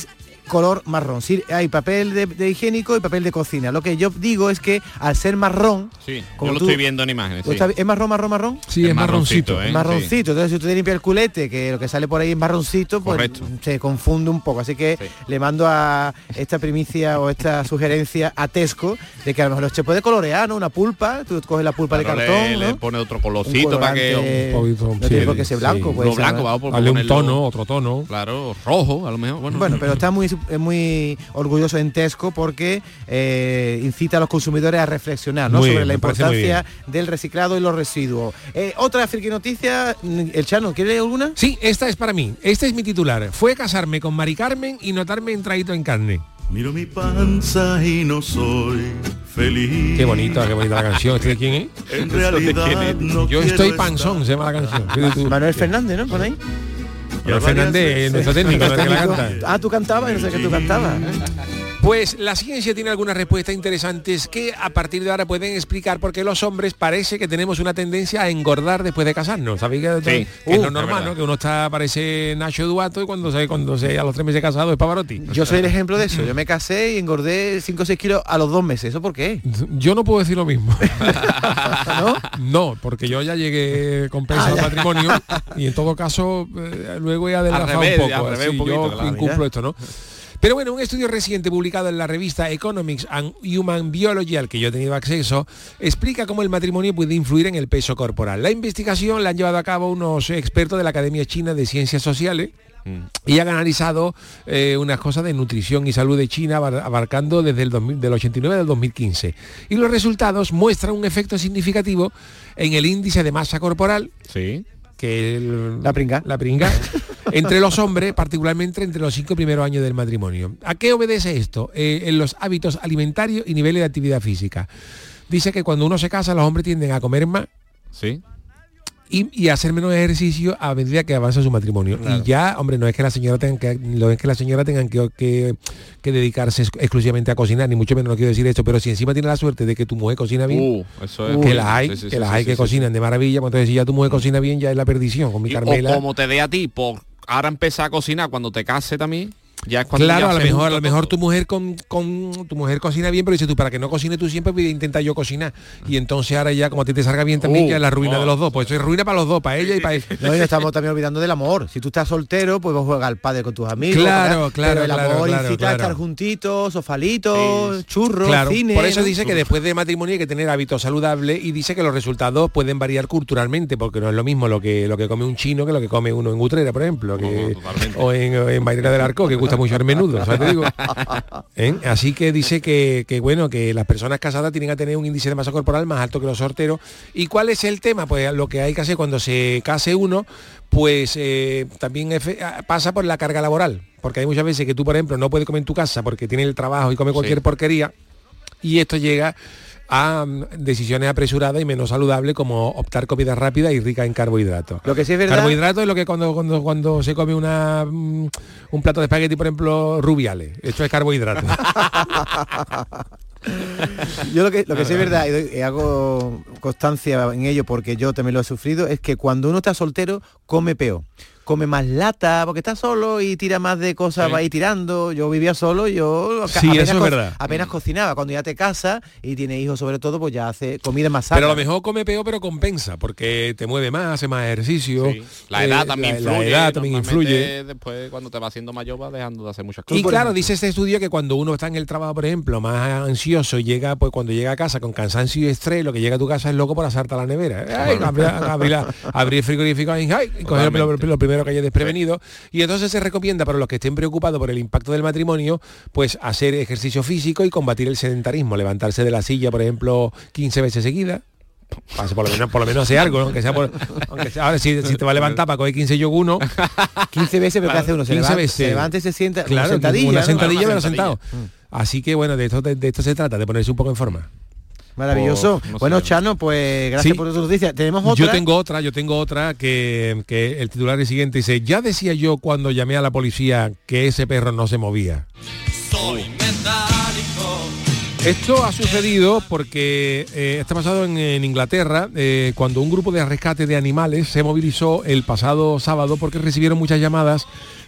color marrón. Sí, hay papel de, de higiénico y papel de cocina. Lo que yo digo es que al ser marrón, sí, como yo lo tú, estoy viendo en imágenes. Sí. ¿Es marrón, marrón, marrón? Sí, es, es marroncito. ¿eh? Marroncito. Sí. Entonces, si usted limpia el culete, que lo que sale por ahí es marroncito, pues correcto, se confunde un poco. Así que sí, le mando a esta primicia o esta sugerencia a Tesco de que a lo mejor se puede colorear, ¿no? Una pulpa, tú coges la pulpa claro, de cartón, le, ¿no? le pone otro colorcito para que un poquito, no tiene por qué ser blanco, sí, pues, blanco, vamos por darle un tono, otro tono. Claro, rojo, a lo mejor. Bueno, bueno pero está muy muy orgulloso en Tesco porque eh, incita a los consumidores a reflexionar, ¿no? Muy sobre bien, la importancia del reciclado y los residuos. Eh, otra friki noticia, el Chano, ¿quiere alguna? Sí, esta es para mí. Este es mi titular. Fue casarme con Mari Carmen y notarme entradito en carne. Miro mi panza y no soy feliz. Qué bonita, qué bonita la canción. ¿Este de quién es? En realidad no Yo estoy panzón, se llama la canción. Manuel Fernández, ¿no? Por ahí. Manuel Fernández, nuestro técnico, no es que la canta. Ah, tú cantabas, no sé qué tú cantabas. Pues la ciencia tiene algunas respuestas interesantes que a partir de ahora pueden explicar por qué los hombres parece que tenemos una tendencia a engordar después de casarnos. ¿Sabéis que, sí, que uh, es lo normal, ¿no? Que uno está parece Nacho Duato y cuando se cuando se a los tres meses casado es Pavarotti. Yo soy el ejemplo de eso. Yo me casé y engordé cinco o seis kilos a los dos meses. ¿Eso por qué? Yo no puedo decir lo mismo. ¿No? No, porque yo ya llegué con peso al matrimonio y en todo caso eh, luego he adelgazado un poco. Revés, así, un poquito, yo claro, incumplo mira. esto, ¿no? Pero bueno, un estudio reciente publicado en la revista Economics and Human Biology, al que yo he tenido acceso, explica cómo el matrimonio puede influir en el peso corporal. La investigación la han llevado a cabo unos expertos de la Academia China de Ciencias Sociales mm. y han analizado eh, unas cosas de nutrición y salud de China abarcando desde el dos mil, del ochenta y nueve al dos mil quince. Y los resultados muestran un efecto significativo en el índice de masa corporal. Sí. Que el, la pringa. La pringa. Entre los hombres, particularmente entre los cinco primeros años del matrimonio. ¿A qué obedece esto? Eh, en los hábitos alimentarios y niveles de actividad física. Dice que cuando uno se casa, los hombres tienden a comer más. Sí. Y, y hacer menos ejercicio a medida que avanza su matrimonio. Claro. Y ya, hombre, no es que la señora tenga que, no es que la señora tengan que, que, que dedicarse exclusivamente a cocinar, ni mucho menos no quiero decir esto, pero si encima tiene la suerte de que tu mujer cocina bien, uh, eso es, que las hay, sí, sí, que sí, las sí, hay sí, que sí, cocinan sí. de maravilla, pues entonces si ya tu mujer cocina bien, ya es la perdición con mi y, Carmela. O como te dé a ti por ahora empezar a cocinar cuando te case también. Ya es cuando claro, ya a lo mejor, a lo todo. mejor tu mujer con, con tu mujer cocina bien, pero dices tú, para que no cocine tú siempre voy a intentar yo cocinar. Y entonces ahora ya como a ti te salga bien también, uh, ya es la ruina oh. de los dos. Pues eso es ruina para los dos, para ella y para él. No, y estamos también olvidando del amor. Si tú estás soltero, pues vas a jugar al padre con tus amigos. Claro, claro, pero el claro, amor claro, incita claro. a estar juntitos, sofalitos, sí. churros, claro. cine. Por eso ¿no? dice que después de matrimonio hay que tener hábitos saludables y dice que los resultados pueden variar culturalmente, porque no es lo mismo lo que lo que come un chino que lo que come uno en Utrera, por ejemplo, que, no, o en, en Bailera del Arco, que gusta mucho el menudo, ¿sabes? Te digo. ¿Eh? Así que dice que, que bueno, que las personas casadas tienen que tener un índice de masa corporal más alto que los solteros. ¿Y cuál es el tema? Pues lo que hay que hacer cuando se case uno, pues eh, también pasa por la carga laboral, porque hay muchas veces que tú, por ejemplo, no puedes comer en tu casa porque tienes el trabajo y come cualquier sí. porquería, y esto llega a um, decisiones apresuradas y menos saludables, como optar comida rápida y rica en carbohidratos. Lo que sí es verdad. Carbohidratos es lo que cuando cuando cuando se come una um, un plato de espagueti, por ejemplo, rubiales. Esto es carbohidrato. Yo lo que lo que sí es verdad, y hago constancia en ello porque yo también lo he sufrido, es que cuando uno está soltero come peor. Come más lata porque está solo y tira más de cosas, sí. va a ir tirando. Yo vivía solo, yo sí, apenas, eso es verdad. apenas cocinaba. Cuando ya te casas y tienes hijos sobre todo, pues ya hace comida más sana. Pero a lo mejor come peor, pero compensa, porque te mueve más, hace más ejercicio. Sí. La edad eh, también la, influye. La edad también influye. Después, cuando te va haciendo mayor, vas dejando de hacer muchas cosas. Y claro, dice este estudio que cuando uno está en el trabajo, por ejemplo, más ansioso, llega, pues cuando llega a casa con cansancio y estrés, lo que llega a tu casa es loco por asarte a la nevera. Ay, abrir, abrir, abrir el frigorífico y, ay, y coger lo, lo primero que haya desprevenido. Y entonces se recomienda para los que estén preocupados por el impacto del matrimonio, pues hacer ejercicio físico y combatir el sedentarismo, levantarse de la silla, por ejemplo, quince veces seguidas. Pase por lo menos por lo menos hace algo, ¿no? Aunque sea por, aunque sea, ahora si, si te va a levantar para coger quince yoguno, quince veces, pero ¿qué hace uno? Se levanta, veces. se levanta y se sienta, claro, una sentadilla, una ¿no? sentadilla, Una pero sentadilla. sentado. Mm. Así que bueno, de esto de, de esto se trata, de ponerse un poco en forma. Maravilloso. Oh, no bueno, sé. Chano, pues gracias sí. por tu noticia. Tenemos otra. Yo tengo otra, yo tengo otra que, que el titular es el siguiente, dice: ya decía yo cuando llamé a la policía que ese perro no se movía. Soy metálico. Esto ha sucedido porque eh, está pasado en, en Inglaterra, eh, cuando un grupo de rescate de animales se movilizó el pasado sábado porque recibieron muchas llamadas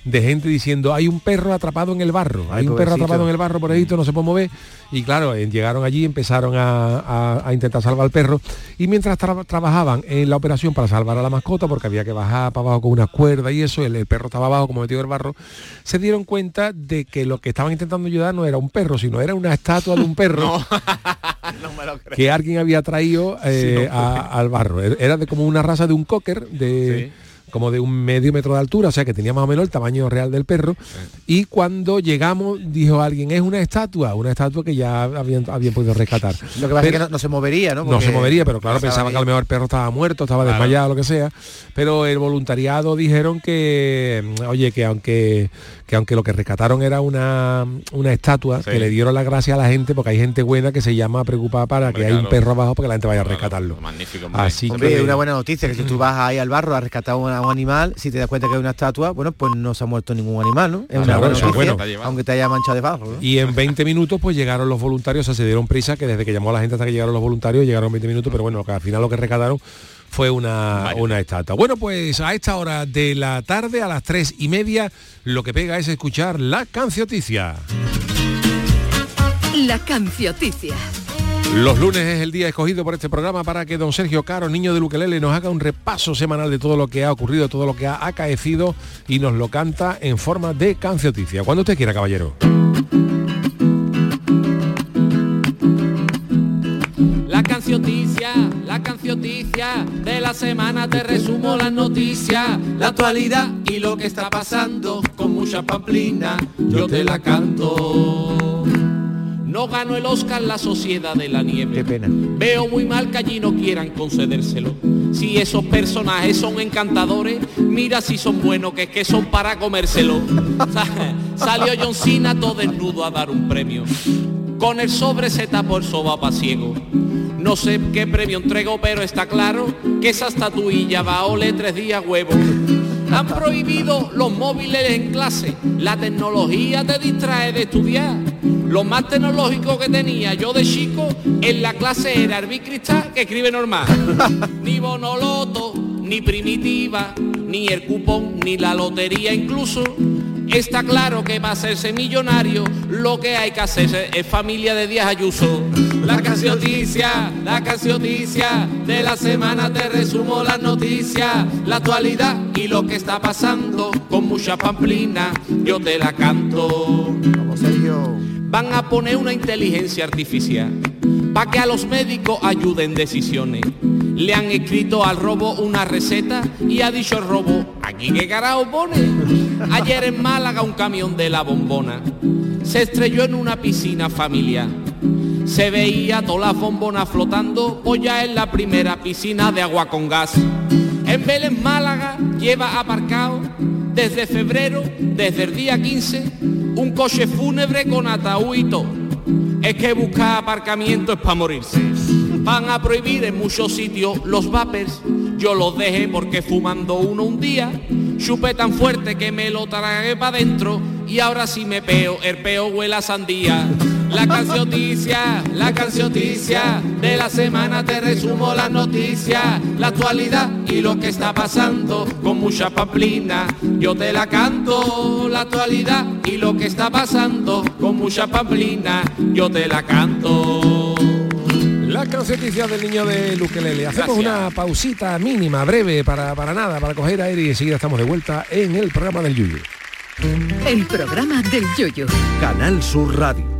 de gente diciendo, hay un perro atrapado en el barro, hay Ay, un perro pobrecito. atrapado en el barro, pobrecito, no se puede mover. Y claro, eh, llegaron allí, empezaron a, a- a intentar salvar al perro, y mientras tra- trabajaban en la operación para salvar a la mascota, porque había que bajar para abajo con una cuerda y eso, el, el perro estaba abajo como metido en el barro, se dieron cuenta de que lo que estaban intentando ayudar no era un perro, sino era una estatua de un perro No me lo creo. que alguien había traído eh, Sí, no, a- al barro. Era de como una raza de un cocker, de como de un medio metro de altura, o sea que tenía más o menos el tamaño real del perro. Y cuando llegamos, dijo alguien, es una estatua, una estatua que ya habían, habían podido rescatar. Lo que pasa Pero- es que no, no se movería, ¿no? no Porque se movería, pero claro, pasaba pensaban ahí. que a lo mejor el perro estaba muerto, estaba Claro. desmayado, lo que sea. Pero el voluntariado dijeron que, oye, que aunque que aunque lo que rescataron era una, una estatua, Sí. que le dieron las gracias a la gente, porque hay gente buena que se llama a preocupar para Hombre, que hay un claro. perro abajo para que la gente vaya a rescatarlo. Magnífico, hombre. Así Hombre, que es una buena noticia, que si tú vas ahí al barro a rescatar un, a un animal, si te das cuenta que hay una estatua, bueno, pues no se ha muerto ningún animal, ¿no? Es una Claro, buena eso es noticia, bueno. aunque te haya manchado de barro, ¿no? Y en veinte minutos pues llegaron los voluntarios, o sea, se dieron prisa, que desde que llamó a la gente hasta que llegaron los voluntarios, llegaron veinte minutos, pero bueno, que al final lo que rescataron fue una, una estatua. Bueno, pues a esta hora de la tarde, a las tres y media, lo que pega es escuchar la cancioticia. La cancioticia. Los lunes es el día escogido por este programa para que don Sergio Caro, niño del ukelele, nos haga un repaso semanal de todo lo que ha ocurrido, todo lo que ha acaecido, y nos lo canta en forma de cancioticia. Cuando usted quiera, caballero. La cancioticia, la cancioticia de la semana, te resumo las noticias, la actualidad y lo que está pasando con mucha pamplina, yo te la canto. No ganó el Oscar La Sociedad de la Nieve. Qué pena. Veo muy mal que allí no quieran concedérselo. Si esos personajes son encantadores, mira si son buenos, que es que son para comérselo. Sa- Salió John Cena todo desnudo a dar un premio. Con el sobre se tapó el soba ciego. No sé qué premio entrego, pero está claro que esa estatuilla va a oler tres días huevo. Han prohibido los móviles en clase, la tecnología te distrae de estudiar. Lo más tecnológico que tenía yo de chico en la clase era el bicristal que escribe normal. Ni bonoloto, ni primitiva, ni el cupón, ni la lotería incluso. Está claro que para hacerse millonario lo que hay que hacerse es familia de Díaz Ayuso. La cancioticia, la cancioticia de la semana, te resumo las noticias, la actualidad y lo que está pasando con mucha pamplina, yo te la canto. Vamos, Sergio. Van a poner una inteligencia artificial para que a los médicos ayuden decisiones. Le han escrito al robo una receta y ha dicho el robo, ¿aquí qué carajo pone? Ayer en Málaga un camión de la bombona se estrelló en una piscina familiar. Se veía todas las bombonas flotando, pues ya en la primera piscina de agua con gas. En Vélez, Málaga, lleva aparcado desde febrero, desde el día quince, un coche fúnebre con ataúd y todo. Es que buscar aparcamiento es para morirse. Van a prohibir en muchos sitios los vapers. Yo los dejé porque fumando uno un día chupé tan fuerte que me lo tragué para adentro y ahora sí me peo, el peo huele a sandía. La cancioticia, la cancioticia de la semana, te resumo las noticias, la actualidad y lo que está pasando con mucha pamplina, yo te la canto. La actualidad y lo que está pasando con mucha pamplina, yo te la canto. La cancioticia del niño del ukelele. Hacemos Gracias. una pausita mínima, breve, para, para nada, para coger aire, y enseguida estamos de vuelta en el programa del Yuyu. El programa del Yoyo. Canal Sur Radio.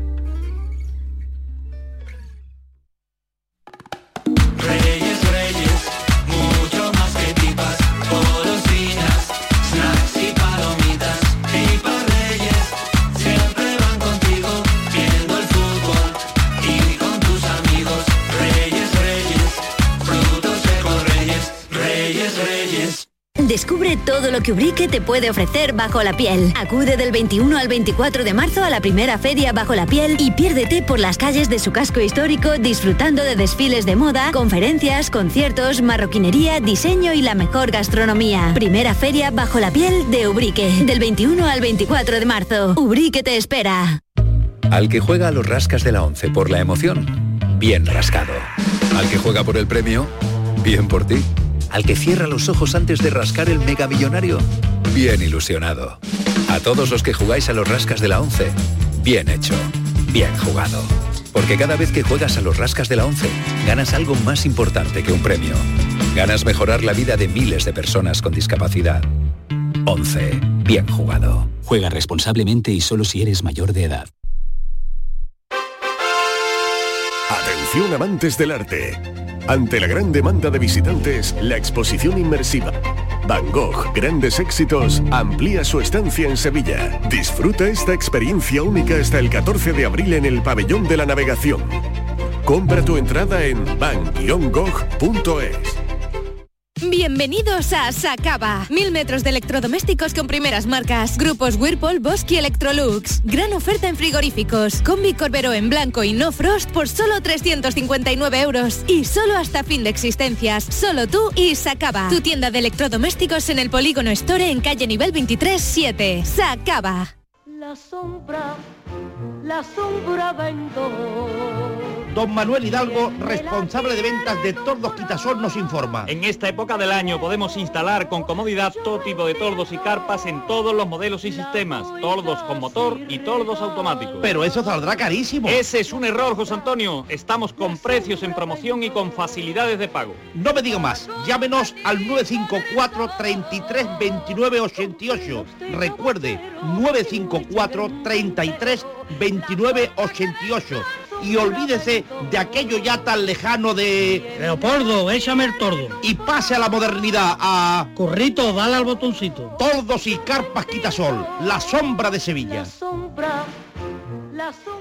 Reyes, Reyes, mucho más que pipas, golosinas, snacks y palomitas. Pipas Reyes, siempre van contigo, viendo el fútbol y con tus amigos. Reyes, Reyes, frutos secos Reyes, Reyes, Reyes. Descubre todo lo que Ubrique te puede ofrecer bajo la piel. Acude del veintiuno al veinticuatro de marzo a la primera feria Bajo la Piel y piérdete por las calles de su casco histórico disfrutando de desfiles de moda, conferencias, conciertos, marroquinería, diseño y la mejor gastronomía. Primera feria Bajo la Piel de Ubrique, del veintiuno al veinticuatro de marzo. Ubrique te espera. Al que juega a los rascas de la once por la emoción, bien rascado. Al que juega por el premio, bien por ti. ¿Al que cierra los ojos antes de rascar el megamillonario? Bien ilusionado. A todos los que jugáis a los rascas de la once, bien hecho, bien jugado. Porque cada vez que juegas a los rascas de la once, ganas algo más importante que un premio. Ganas mejorar la vida de miles de personas con discapacidad. once. Bien jugado. Juega responsablemente y solo si eres mayor de edad. Atención amantes del arte. Ante la gran demanda de visitantes, la exposición inmersiva Van Gogh, grandes éxitos, amplía su estancia en Sevilla. Disfruta esta experiencia única hasta el catorce de abril en el Pabellón de la Navegación. Compra tu entrada en van guion gogh punto es. Bienvenidos a Sacaba. Mil metros de electrodomésticos con primeras marcas. Grupos Whirlpool, Bosch y Electrolux. Gran oferta en frigoríficos. Combi Corbero en blanco y no frost por solo trescientos cincuenta y nueve euros. Y solo hasta fin de existencias. Solo tú y Sacaba. Tu tienda de electrodomésticos en el Polígono Store en calle nivel veintitrés siete. Sacaba. La sombra, la sombra vendo. Don Manuel Hidalgo, responsable de ventas de Tordos Quitasol, nos informa. En esta época del año podemos instalar con comodidad todo tipo de tordos y carpas en todos los modelos y sistemas. Tordos con motor y tordos automáticos. Pero eso saldrá carísimo. Ese es un error, José Antonio. Estamos con precios en promoción y con facilidades de pago. No me diga más. Llámenos al nueve cinco cuatro, treinta y tres, veintinueve, ochenta y ocho. Recuerde, nueve cinco cuatro, treinta y tres, veintinueve, ochenta y ocho. Y olvídese de aquello ya tan lejano de... Leopoldo, échame el tordo. Y pase a la modernidad, a... Currito, dale al botoncito. Tordos y carpas Quitasol, la sombra de Sevilla. La sombra, la sombra...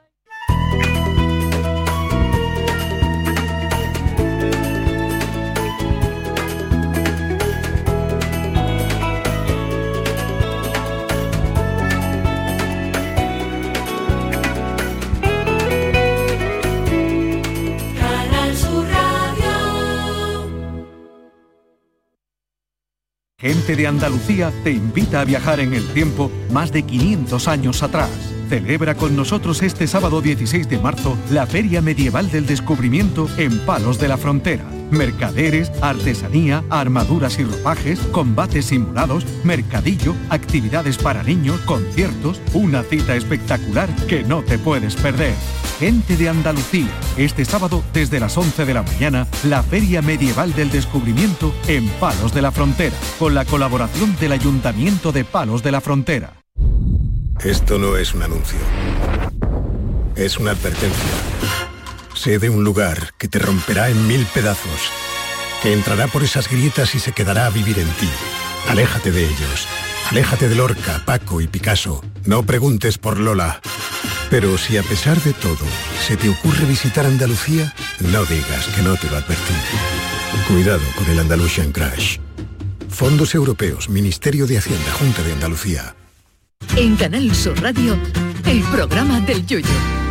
Gente de Andalucía te invita a viajar en el tiempo más de quinientos años atrás. Celebra con nosotros este sábado dieciséis de marzo la Feria Medieval del Descubrimiento en Palos de la Frontera. Mercaderes, artesanía, armaduras y ropajes, combates simulados, mercadillo, actividades para niños, conciertos, una cita espectacular que no te puedes perder. Gente de Andalucía, este sábado desde las once de la mañana, la Feria Medieval del Descubrimiento en Palos de la Frontera, con la colaboración del Ayuntamiento de Palos de la Frontera. Esto no es un anuncio. Es una advertencia. Sé de un lugar que te romperá en mil pedazos, que entrará por esas grietas y se quedará a vivir en ti. Aléjate de ellos. Aléjate de Lorca, Paco y Picasso. No preguntes por Lola. Pero si a pesar de todo se te ocurre visitar Andalucía, no digas que no te lo advertí. Cuidado con el Andalusian Crash. Fondos Europeos, Ministerio de Hacienda, Junta de Andalucía. En Canal Sur Radio, el programa del Yoyo.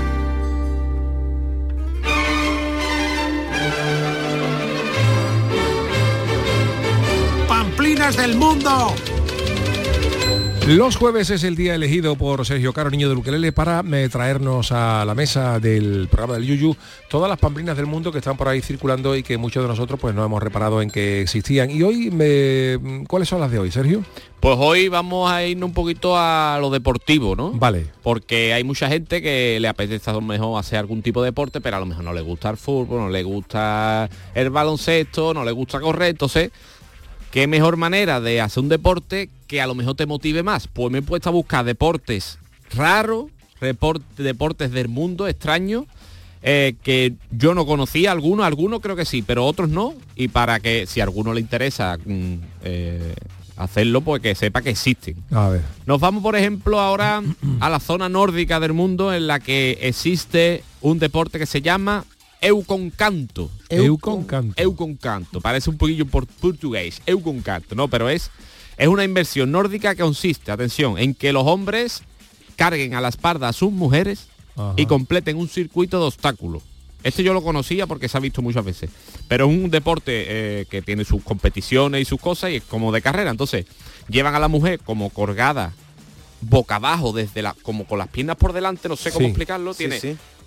¡Pamplinas del mundo! Los jueves es el día elegido por Sergio Caro, niño del ukelele, para eh, traernos a la mesa del programa del Yuyu todas las pamplinas del mundo que están por ahí circulando y que muchos de nosotros pues no hemos reparado en que existían. Y hoy, me... ¿cuáles son las de hoy, Sergio? Pues hoy vamos a irnos un poquito a lo deportivo, ¿no? Vale. Porque hay mucha gente que le apetece a lo mejor hacer algún tipo de deporte, pero a lo mejor no le gusta el fútbol, no le gusta el baloncesto, no le gusta correr, entonces... ¿Qué mejor manera de hacer un deporte que a lo mejor te motive más? Pues me he puesto a buscar deportes raros, deportes del mundo extraños, eh, que yo no conocía, algunos, algunos creo que sí, pero otros no, y para que si a alguno le interesa mm, eh, hacerlo, pues que sepa que existen. A ver. Nos vamos, por ejemplo, ahora a la zona nórdica del mundo en la que existe un deporte que se llama Euconcanto. Euconcanto. Euconcanto. Parece un poquillo por portugués. Euconcanto. No, pero es, es una inversión nórdica que consiste, atención, en que los hombres carguen a la espalda a sus mujeres. Ajá. Y completen un circuito de obstáculos. Este yo lo conocía porque se ha visto muchas veces. Pero es un deporte eh, que tiene sus competiciones y sus cosas y es como de carrera. Entonces, llevan a la mujer como colgada boca abajo, desde la, como con las piernas por delante, no sé cómo sí, explicarlo. sí, Tiene... sí.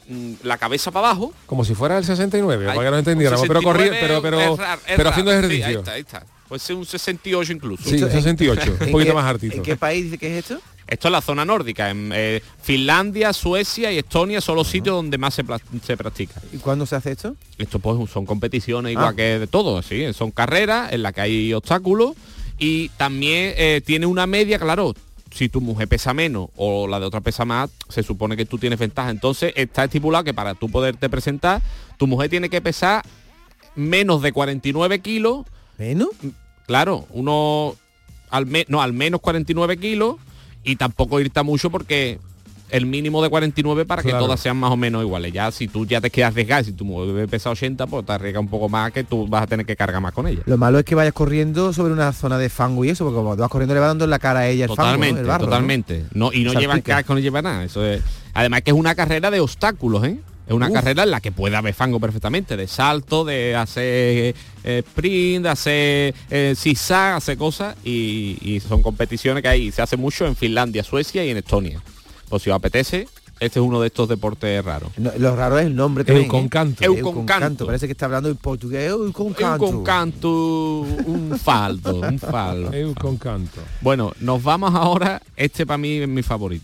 mm, la cabeza para abajo. Como si fuera el sesenta y nueve, Ay, para que no entendiéramos, pero corría, pero pero es raro, es pero raro. haciendo ejercicio. Sí, ahí está, ahí está. Puede ser un sesenta y ocho incluso. Sí, un sesenta y ocho, un poquito más hartito. ¿En qué país dice que es esto? Esto es la zona nórdica, en eh, Finlandia, Suecia y Estonia son los sitios donde más se, pla- se practica. ¿Y cuándo se hace esto? Esto pues son competiciones igual Ah. que de todo, sí, son carreras en las que hay obstáculos y también eh, tiene una media, claro, si tu mujer pesa menos o la de otra pesa más, se supone que tú tienes ventaja. Entonces está estipulado que para tú poderte presentar, tu mujer tiene que pesar menos de cuarenta y nueve kilos. ¿Menos? Claro, uno al me- no, al menos cuarenta y nueve kilos y tampoco irte mucho porque el mínimo de cuarenta y nueve para que Claro. todas sean más o menos iguales. Ya si tú ya te quedas arriesgar, si tu mujer pesa ochenta, pues te arriesgas un poco más que tú vas a tener que cargar más con ella. Lo malo es que vayas corriendo sobre una zona de fango y eso, porque como vas corriendo le va dando en la cara a ella el Totalmente, fango, ¿no? El barro, ¿no? totalmente. ¿no? Y no Salpica. llevan casco, no llevan nada. Eso es. Además que es una carrera de obstáculos, ¿eh? Es una Uf. carrera en la que puede haber fango perfectamente, de salto, de hacer eh, sprint, de hacer eh, zigzag, hacer cosas, y, y son competiciones que hay, se hace mucho en Finlandia, Suecia y en Estonia. Pues si os apetece, este es uno de estos deportes raros. No, lo raro es el nombre también. Euconcanto. ¿eh? Euconcanto. Parece que está hablando en portugués. Un Euconcanto. canto, un faldo, un faldo. Eu con canto. Bueno, nos vamos ahora, este para mí es mi favorito.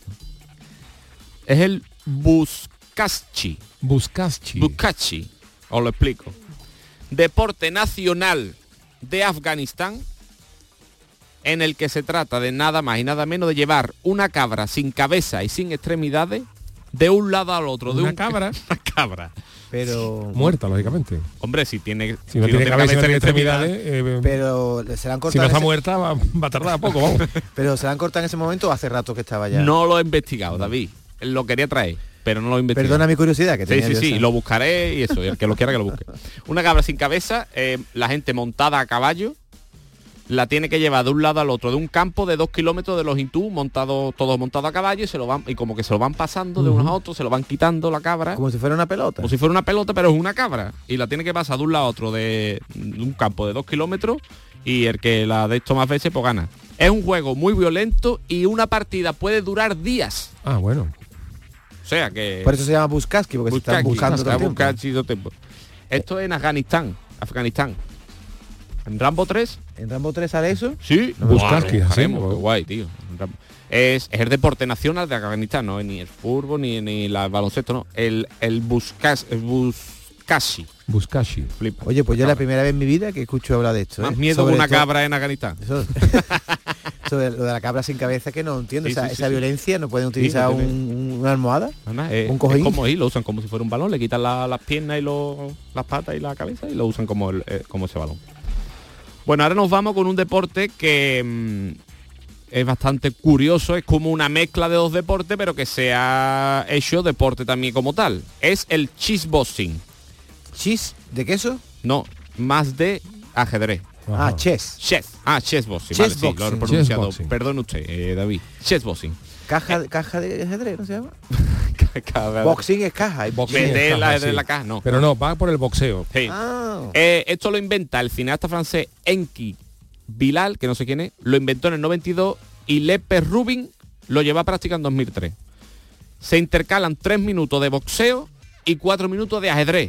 Es el Buzkashi. Buzkashi. Buzkashi, os lo explico. Deporte nacional de Afganistán, en el que se trata de nada más y nada menos de llevar una cabra sin cabeza y sin extremidades de un lado al otro. ¿Una de un cabra? Una cabra. Pero... Muerta, lógicamente. Hombre, si tiene, Si no tiene cabeza y no tiene extremidades, eh, Pero se la han si cortado. no en está ese- muerta va, va a tardar poco, vamos. Pero se la han cortado en ese momento o hace rato que estaba ya. No lo he investigado, David. Lo quería traer, pero no lo he investigado. Perdona mi curiosidad que Sí, tenía sí, yo sí, esa. lo buscaré y eso, y el que lo quiera que lo busque. Una cabra sin cabeza, eh, la gente montada a caballo, la tiene que llevar de un lado al otro de un campo de dos kilómetros de longitud, montado, todo montado a caballo, y se lo van, y como que se lo van pasando de unos a otros, se lo van quitando la cabra. Como si fuera una pelota. Como si fuera una pelota, pero es una cabra. Y la tiene que pasar de un lado a otro de, de un campo de dos kilómetros, y el que la de esto más veces, pues gana. Es un juego muy violento y una partida puede durar días. Ah, bueno. O sea que... Por eso se llama Buzkashi, porque se están Buzkashi, buscando todo el tiempo. Buzkashi todo el tiempo. Esto es en Afganistán. Afganistán. En Rambo tres. ¿En Rambo tres sale eso? Sí. Buzkashi, Buah, así, haremos, pues. qué guay, tío. En Rambo. Es, es el deporte nacional de Afganistán, no es ni el fútbol ni, ni la- el baloncesto, no. El, el Buzkashi. El Buzkashi. Buzkashi. Flipa. Oye, pues yo es la primera vez en mi vida que escucho hablar de esto. Más ¿eh? miedo Sobre que una todo- cabra en Afganistán. Eso- sobre lo de la cabra sin cabeza que no entiendo. Sí, esa sí, esa sí, violencia, no pueden Sí, utilizar no tiene- un- una almohada. Nada, es, Un cojín. es como ahí, lo usan como si fuera un balón, le quitan la- las piernas y lo- las patas y la cabeza y lo usan como, el- eh, como ese balón. Bueno, ahora nos vamos con un deporte que mm, es bastante curioso, es como una mezcla de dos deportes, pero que se ha hecho deporte también como tal. Es el chessboxing. ¿Chis? ¿De queso? No, más de ajedrez. Ah, chess. Chess. Ah, chessboxing. Vale, sí, lo he Chessboxing. pronunciado. Chessboxing. Perdón usted, eh, David. Chessboxing. Caja, caja de ajedrez, ¿no se llama? Cada- Boxing es caja. y Boxing Meter es el caja, ajedrez en sí. la caja, no. Pero no, va por el boxeo. Sí. Ah. Eh, esto lo inventa el cineasta francés Enki Bilal, que no sé quién es, lo inventó en el noventa y dos y Lepe Rubin lo lleva a práctica en dos mil tres. Se intercalan tres minutos de boxeo y cuatro minutos de ajedrez.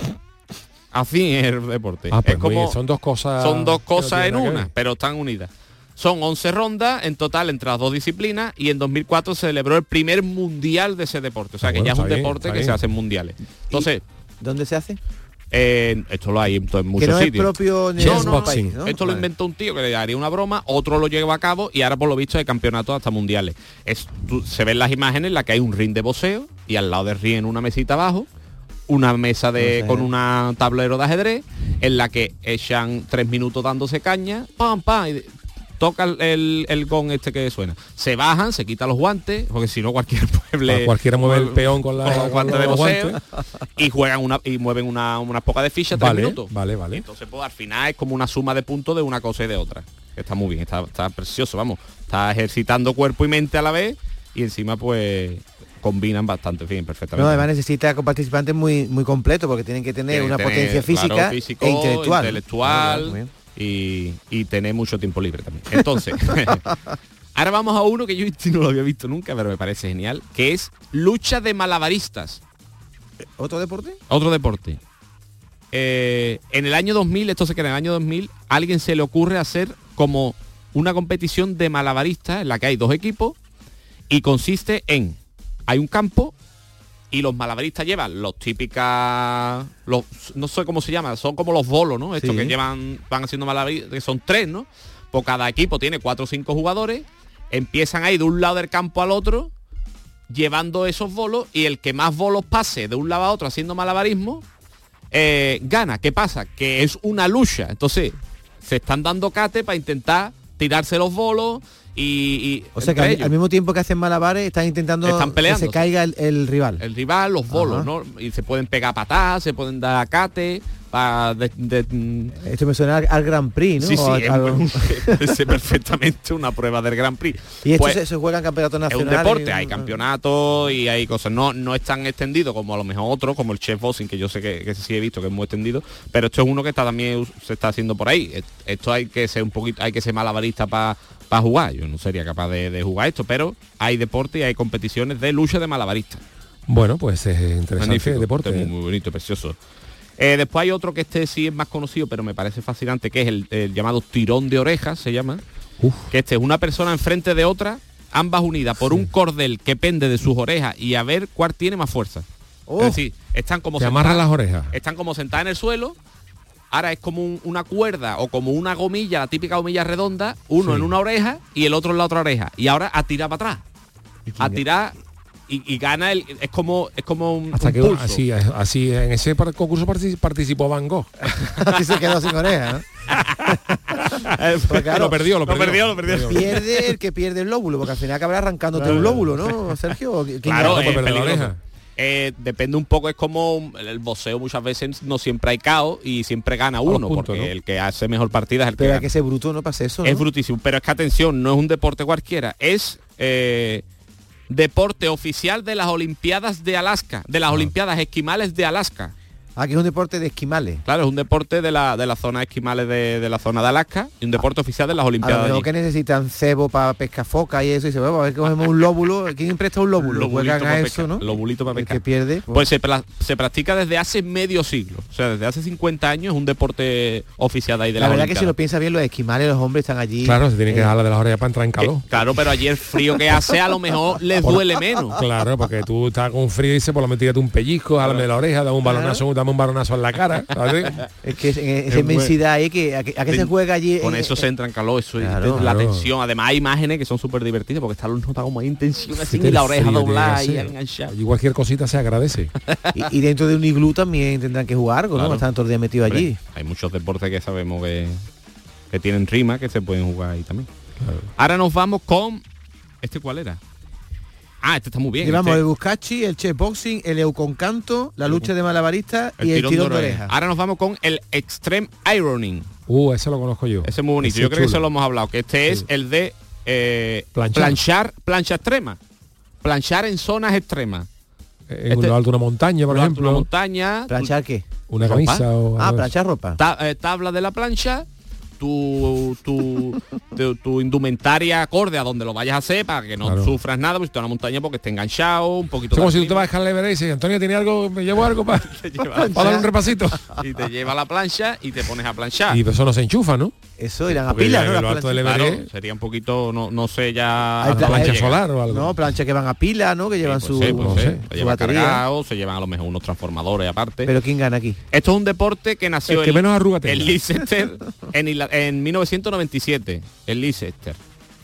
Así es el deporte. Ah, pues es muy como bien, son dos cosas. son dos que no cosas tienen en nada que una, ver. pero están unidas. Son once rondas en total entre las dos disciplinas y en dos mil cuatro se celebró el primer mundial de ese deporte. O sea Ah, que bueno, ya es un está bien, deporte está que bien. se hace en mundiales. Entonces, ¿Dónde se hace? eh, esto lo hay en, to- en muchos Que no es sitios. propio ni No, de no, su no, país, ¿no? Esto lo Vale. inventó un tío que le haría una broma, otro lo lleva a cabo y ahora por lo visto hay campeonatos hasta mundiales. Es, tú- se ven las imágenes en las que hay un ring de boxeo y al lado del ring en una mesita abajo, una mesa de No sé. con un tablero de ajedrez en la que echan tres minutos dándose caña, pam, pam, y de- toca el, el, el gong este que suena. Se bajan, se quitan los guantes, porque si no cualquier pueblo Ah, cualquiera mueve el peón con la- los guantes con de los boxeo guantes. y juegan una y mueven una, unas pocas de ficha tres Vale, minutos. vale, vale. Entonces, pues al final es como una suma de puntos de una cosa y de otra. Está muy bien, está, está precioso, vamos. Está ejercitando cuerpo y mente a la vez y encima pues combinan bastante bien, perfectamente. No, además necesita con participantes muy muy completos porque tienen que tener Tiene una que potencia tener, claro, física físico, e intelectual. intelectual, Muy bien. y, y tener mucho tiempo libre también. Entonces, ahora vamos a uno que yo no lo había visto nunca, pero me parece genial, que es lucha de malabaristas. ¿Otro deporte? Otro deporte. Eh, en el año dos mil, esto se que en el año dos mil, a alguien se le ocurre hacer como una competición de malabaristas en la que hay dos equipos y consiste en, hay un campo y los malabaristas llevan los típicas, los, no sé cómo se llama, son como los bolos, ¿no? Estos Sí. que llevan, van haciendo malabaristas, que son tres, ¿no? Pues cada equipo tiene cuatro o cinco jugadores, empiezan ahí de un lado del campo al otro, llevando esos bolos, y el que más bolos pase de un lado a otro haciendo malabarismo, eh, gana. ¿Qué pasa? Que es una lucha. Entonces, se están dando cate para intentar tirarse los bolos y... y O sea que al, al mismo tiempo que hacen malabares, están intentando Están que peleando. se caiga el, el rival. El rival, los bolos, Ajá. ¿no? Y se pueden pegar patadas, se pueden dar cate, para... De, de, Esto me suena al, al Grand Prix, ¿no? Sí, sí, O al- es, al- un- es perfectamente una prueba del Grand Prix. y esto Pues, se, se juega en campeonatos es un nacionales. deporte, hay campeonatos y hay cosas. No, no es tan extendido como a lo mejor otro, como el chef boxing, que yo sé que, que sí he visto que es muy extendido, pero esto es uno que está también se está haciendo por ahí. Et- Esto hay que ser un poquito, hay que ser malabarista para jugar. Yo no sería capaz de, de jugar esto, pero hay deporte y hay competiciones de lucha de malabaristas. Bueno, pues es interesante Magnífico, el deporte. este es muy, muy bonito, precioso. Eh, después hay otro que este sí es más conocido, pero me parece fascinante, que es el, el llamado tirón de orejas, se llama. Uf. Que este es una persona enfrente de otra, ambas unidas por un cordel que pende de sus orejas y a ver cuál tiene más fuerza. Oh. Es decir, están como Te sentadas- amarran las orejas. están como sentadas en el suelo. Ahora es como un- una cuerda o como una gomilla, la típica gomilla redonda, uno Sí. en una oreja y el otro en la otra oreja. Y ahora a tirar para atrás. A tirar y, y gana el. Es como es como un, Hasta un que pulso. así, así en ese par- concurso partici- participó Van Gogh. Así se quedó sin oreja, Pues claro, lo perdió, lo lo perdió. perdió, lo perdió. Pierde el que pierde el lóbulo, porque al final acabará arrancándote Claro. un lóbulo, ¿no, Sergio? ¿Quién Claro, gana? es perder la peligroso. oreja. Eh, depende un poco, es como un- el boxeo muchas veces no siempre hay caos y siempre gana los uno, puntos, porque ¿no? el que hace mejor partida es el que Pero hay gana. que ser bruto, ¿no? Para hacer eso, ¿no? Es brutísimo, pero es que atención, no es un deporte cualquiera, es eh, deporte oficial de las Olimpiadas de Alaska, de las Olimpiadas Esquimales de Alaska. Ah, que es un deporte de esquimales. Claro, es un deporte de la, de la zona esquimales de, de la zona de Alaska y un deporte oficial de las A lo Olimpiadas de mejor allí. que necesitan cebo para pescar foca y eso, y se va a ver que cogemos un lóbulo. ¿Quién presta un lóbulo? Lobulito Juegan para a pescar, eso, ¿no? lobulito para El pescar. que pierde. Pues se, pla- se practica desde hace medio siglo, o sea, desde hace cincuenta años es un deporte oficial de ahí de la las verdad que si lo Olimpiadas. piensa bien, los esquimales, los hombres están allí. Claro, se tiene que eh, dejar la de las orejas para entrar en calor. Que- claro, pero allí el frío que hace a lo mejor les duele menos. Claro, porque tú estás con frío y dices, por lo menos tírate un pellizco, jálame de la oreja, dame un balonazo, dame un balonazo en la cara, ¿sabes? Es que es- en esa Es inmensidad ahí, que, ¿a qué, a qué se juega allí? Con eh, eso eh, se entra en calor, eso es Claro. la Claro. tensión. Además hay imágenes que son súper divertidas porque están los notas como ahí en tensión así Este y la el oreja frío doblada tiene y que ser. enganchada. Y cualquier cosita se agradece. y, y dentro de un iglú también tendrán que jugar algo, Claro. ¿no? Están todos los días metidos allí. Hombre, hay muchos deportes que sabemos que, que tienen rima que se pueden jugar ahí también. Ahora nos vamos con... ¿Este cuál era? Ah, este está muy bien. Llevamos este- el buscachi, el chef boxing, el euconcanto, la lucha de malabaristas y el tirón de oreja. Ahora nos vamos con el Extreme Ironing. Uh, ese lo conozco yo. Ese es muy bonito. Ese Yo es creo que chulo. eso lo hemos hablado. Que este es el de eh, Planchar. planchar, plancha extrema. Planchar en zonas extremas. En Este- lo alto de una montaña, por Lo alto de ejemplo. una montaña. ¿Planchar qué? Una ropa. camisa o Ah, algo planchar ropa. ta- eh, tabla de la plancha. Tu, tu, tu, tu indumentaria acorde a donde lo vayas a hacer para que no Claro. sufras nada, pues si estás en una montaña porque esté enganchado, un poquito Es como de si tú te arriba, vas a escalar Everest y dices, Antonio, ¿tiene algo? ¿Me llevo algo para lleva- dar un repasito? y te lleva a la plancha y te pones a planchar. Y eso no se enchufa, ¿no? Eso irán a Porque pila, ya ¿no? en Las lo alto del planchas. Claro, Everest, sería un poquito, no, no sé ya... Hay una pla- plancha hay- solar o algo. No, planchas que van a pila, ¿no? Que llevan Sí, su, pues sí, pues no sí. sé, Se su llevan batería. cargados, se llevan a lo mejor unos transformadores aparte. Pero ¿quién gana aquí? Esto es un deporte que nació El que en- menos arruga tenga. en Leicester en, Ila- en mil novecientos noventa y siete, en Leicester.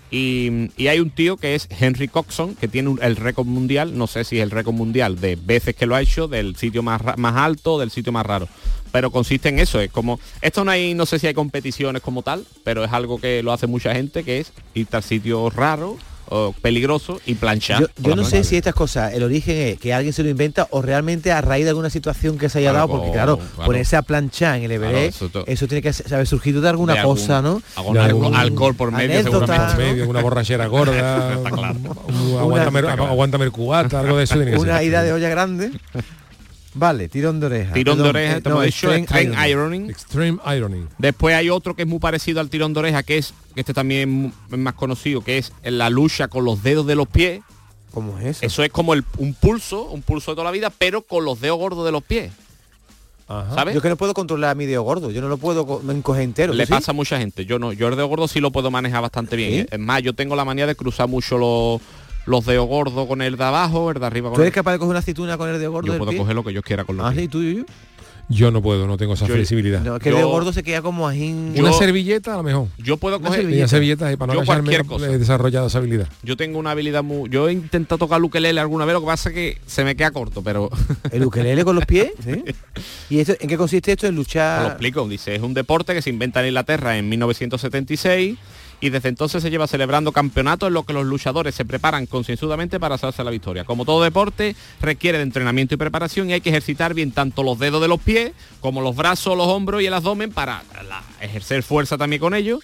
Y, y hay un tío que es Henry Coxon, que tiene un- el récord mundial, no sé si es el récord mundial de veces que lo ha hecho, del sitio más, ra- más alto, del sitio más raro. Pero consiste en eso, es como, esto no hay, no sé si hay competiciones como tal, pero es algo que lo hace mucha gente, que es irte a sitios raros o peligrosos y planchar. Yo, con yo la no sé plancha. si estas cosas, el origen es que alguien se lo inventa o realmente a raíz de alguna situación que se haya Claro, dado, porque claro, claro, claro. ponerse a planchar en el Claro, Everest, eso to- eso, tiene que ser- haber surgido de alguna De algún- cosa, ¿no? algún De alcohol, algún- alcohol por medio, anécdota, seguramente. Por medio, una borrachera gorda, Está claro. un- aguántame, Está claro. aguántame el cubata, algo de eso tiene que Una ser. ida de olla grande. Vale, tirón de oreja. Tirón de Perdón, oreja, eh, te hemos no, dicho, extreme Extreme ironing. Ironing. Extreme Ironing. Después hay otro que es muy parecido al tirón de oreja, que es, que este también es más conocido, que es la lucha con los dedos de los pies. ¿Cómo es eso? Eso es como el, un pulso, un pulso de toda la vida, pero con los dedos gordos de los pies. Ajá. ¿Sabes? Yo que no puedo controlar mi dedo gordo, yo no lo puedo co- me encoger entero. Le ¿tú sí? pasa a mucha gente. Yo no, yo el dedo gordo sí lo puedo manejar bastante bien. ¿Sí? Es más, yo tengo la manía de cruzar mucho los, los dedos gordos con el de abajo, el de arriba con ¿Tú el... eres capaz de coger una aceituna con el dedo gordo Yo del puedo pie? coger lo que yo quiera con los Ah, pies. sí, tú y yo. Yo no puedo, no tengo esa Yo- flexibilidad. No, es que Yo- el dedo gordo se queda como ají. Una servilleta a lo mejor. Yo puedo Una coger... Una servilleta y para no Yo cualquier agacharme, cosa. he desarrollado esa habilidad. Yo tengo una habilidad muy... Yo he intentado tocar el ukelele alguna vez, lo que pasa es que se me queda corto, pero... ¿El ukelele con los pies? ¿Sí? ¿Y esto, en qué consiste esto? En luchar... Os lo explico. Dice, es un deporte que se inventa en Inglaterra en mil novecientos setenta y seis y desde entonces se lleva celebrando campeonatos en los que los luchadores se preparan concienzudamente para hacerse la victoria. Como todo deporte, requiere de entrenamiento y preparación y hay que ejercitar bien tanto los dedos de los pies como los brazos, los hombros y el abdomen para la- ejercer fuerza también con ellos.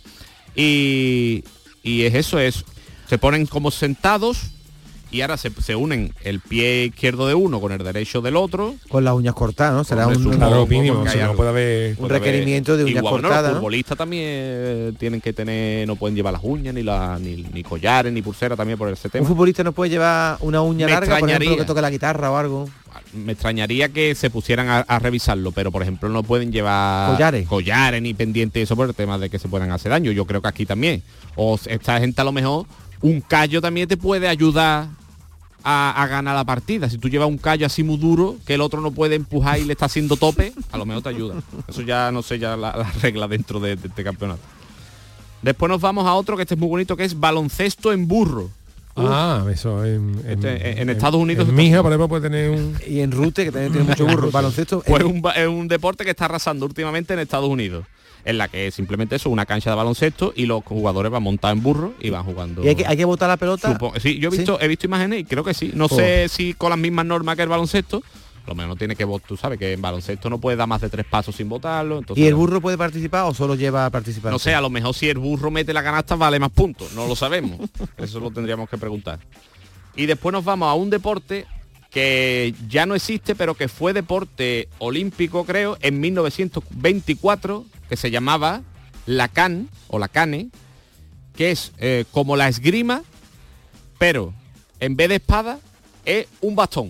Y, y es eso, es se ponen como sentados y ahora se, se unen el pie izquierdo de uno con el derecho del otro. Con las uñas cortadas, ¿no? Será Hombre, un, supongo, Claro, porque mínimo, hay si no algo. puede haber... un Puede haber- requerimiento de uñas igual, bueno, cortadas, los ¿no? futbolistas también eh, tienen que tener, no pueden llevar las uñas, ni la, ni, ni collares, ni pulsera también por ese Un tema. futbolista no puede llevar una uña Me larga, por ejemplo, extrañaría. que toque la guitarra o algo. Me extrañaría que se pusieran a, a revisarlo, pero por ejemplo no pueden llevar Collares. collares ni pendientes, eso por el tema de que se puedan hacer daño. Yo creo que aquí también. O esta gente a lo mejor, un callo también te puede ayudar a, a ganar la partida. Si tú llevas un callo así muy duro, que el otro no puede empujar y le está haciendo tope, a lo mejor te ayuda. Eso ya no sé, ya la, la regla dentro de, de este campeonato. Después nos vamos a otro que este es muy bonito, que es baloncesto en burro. Ah, eso en, en, Este, en Estados Unidos En está- mi hija, por ejemplo, puede tener un... Y en rute, que también tiene mucho burro. Baloncesto. Pues eh, un, ba- es un deporte que está arrasando últimamente en Estados Unidos, en la que simplemente eso, una cancha de baloncesto y los jugadores van montados en burro y van jugando. y hay que, hay que botar la pelota. Supo- sí, yo he visto, he visto imágenes y creo que sí. No Oh. sé si con las mismas normas que el baloncesto. A lo menos no tiene que votar, tú sabes que en baloncesto no puede dar más de tres pasos sin votarlo. Entonces, ¿Y el burro puede participar o solo lleva a participar? no sé, a lo mejor si el burro mete la canasta vale más puntos, no lo sabemos. Eso lo tendríamos que preguntar. Y después nos vamos a un deporte que ya no existe, pero que fue deporte olímpico, creo, en mil novecientos veinticuatro, que se llamaba la can, o la cane, que es eh, como la esgrima, pero en vez de espada, es un bastón.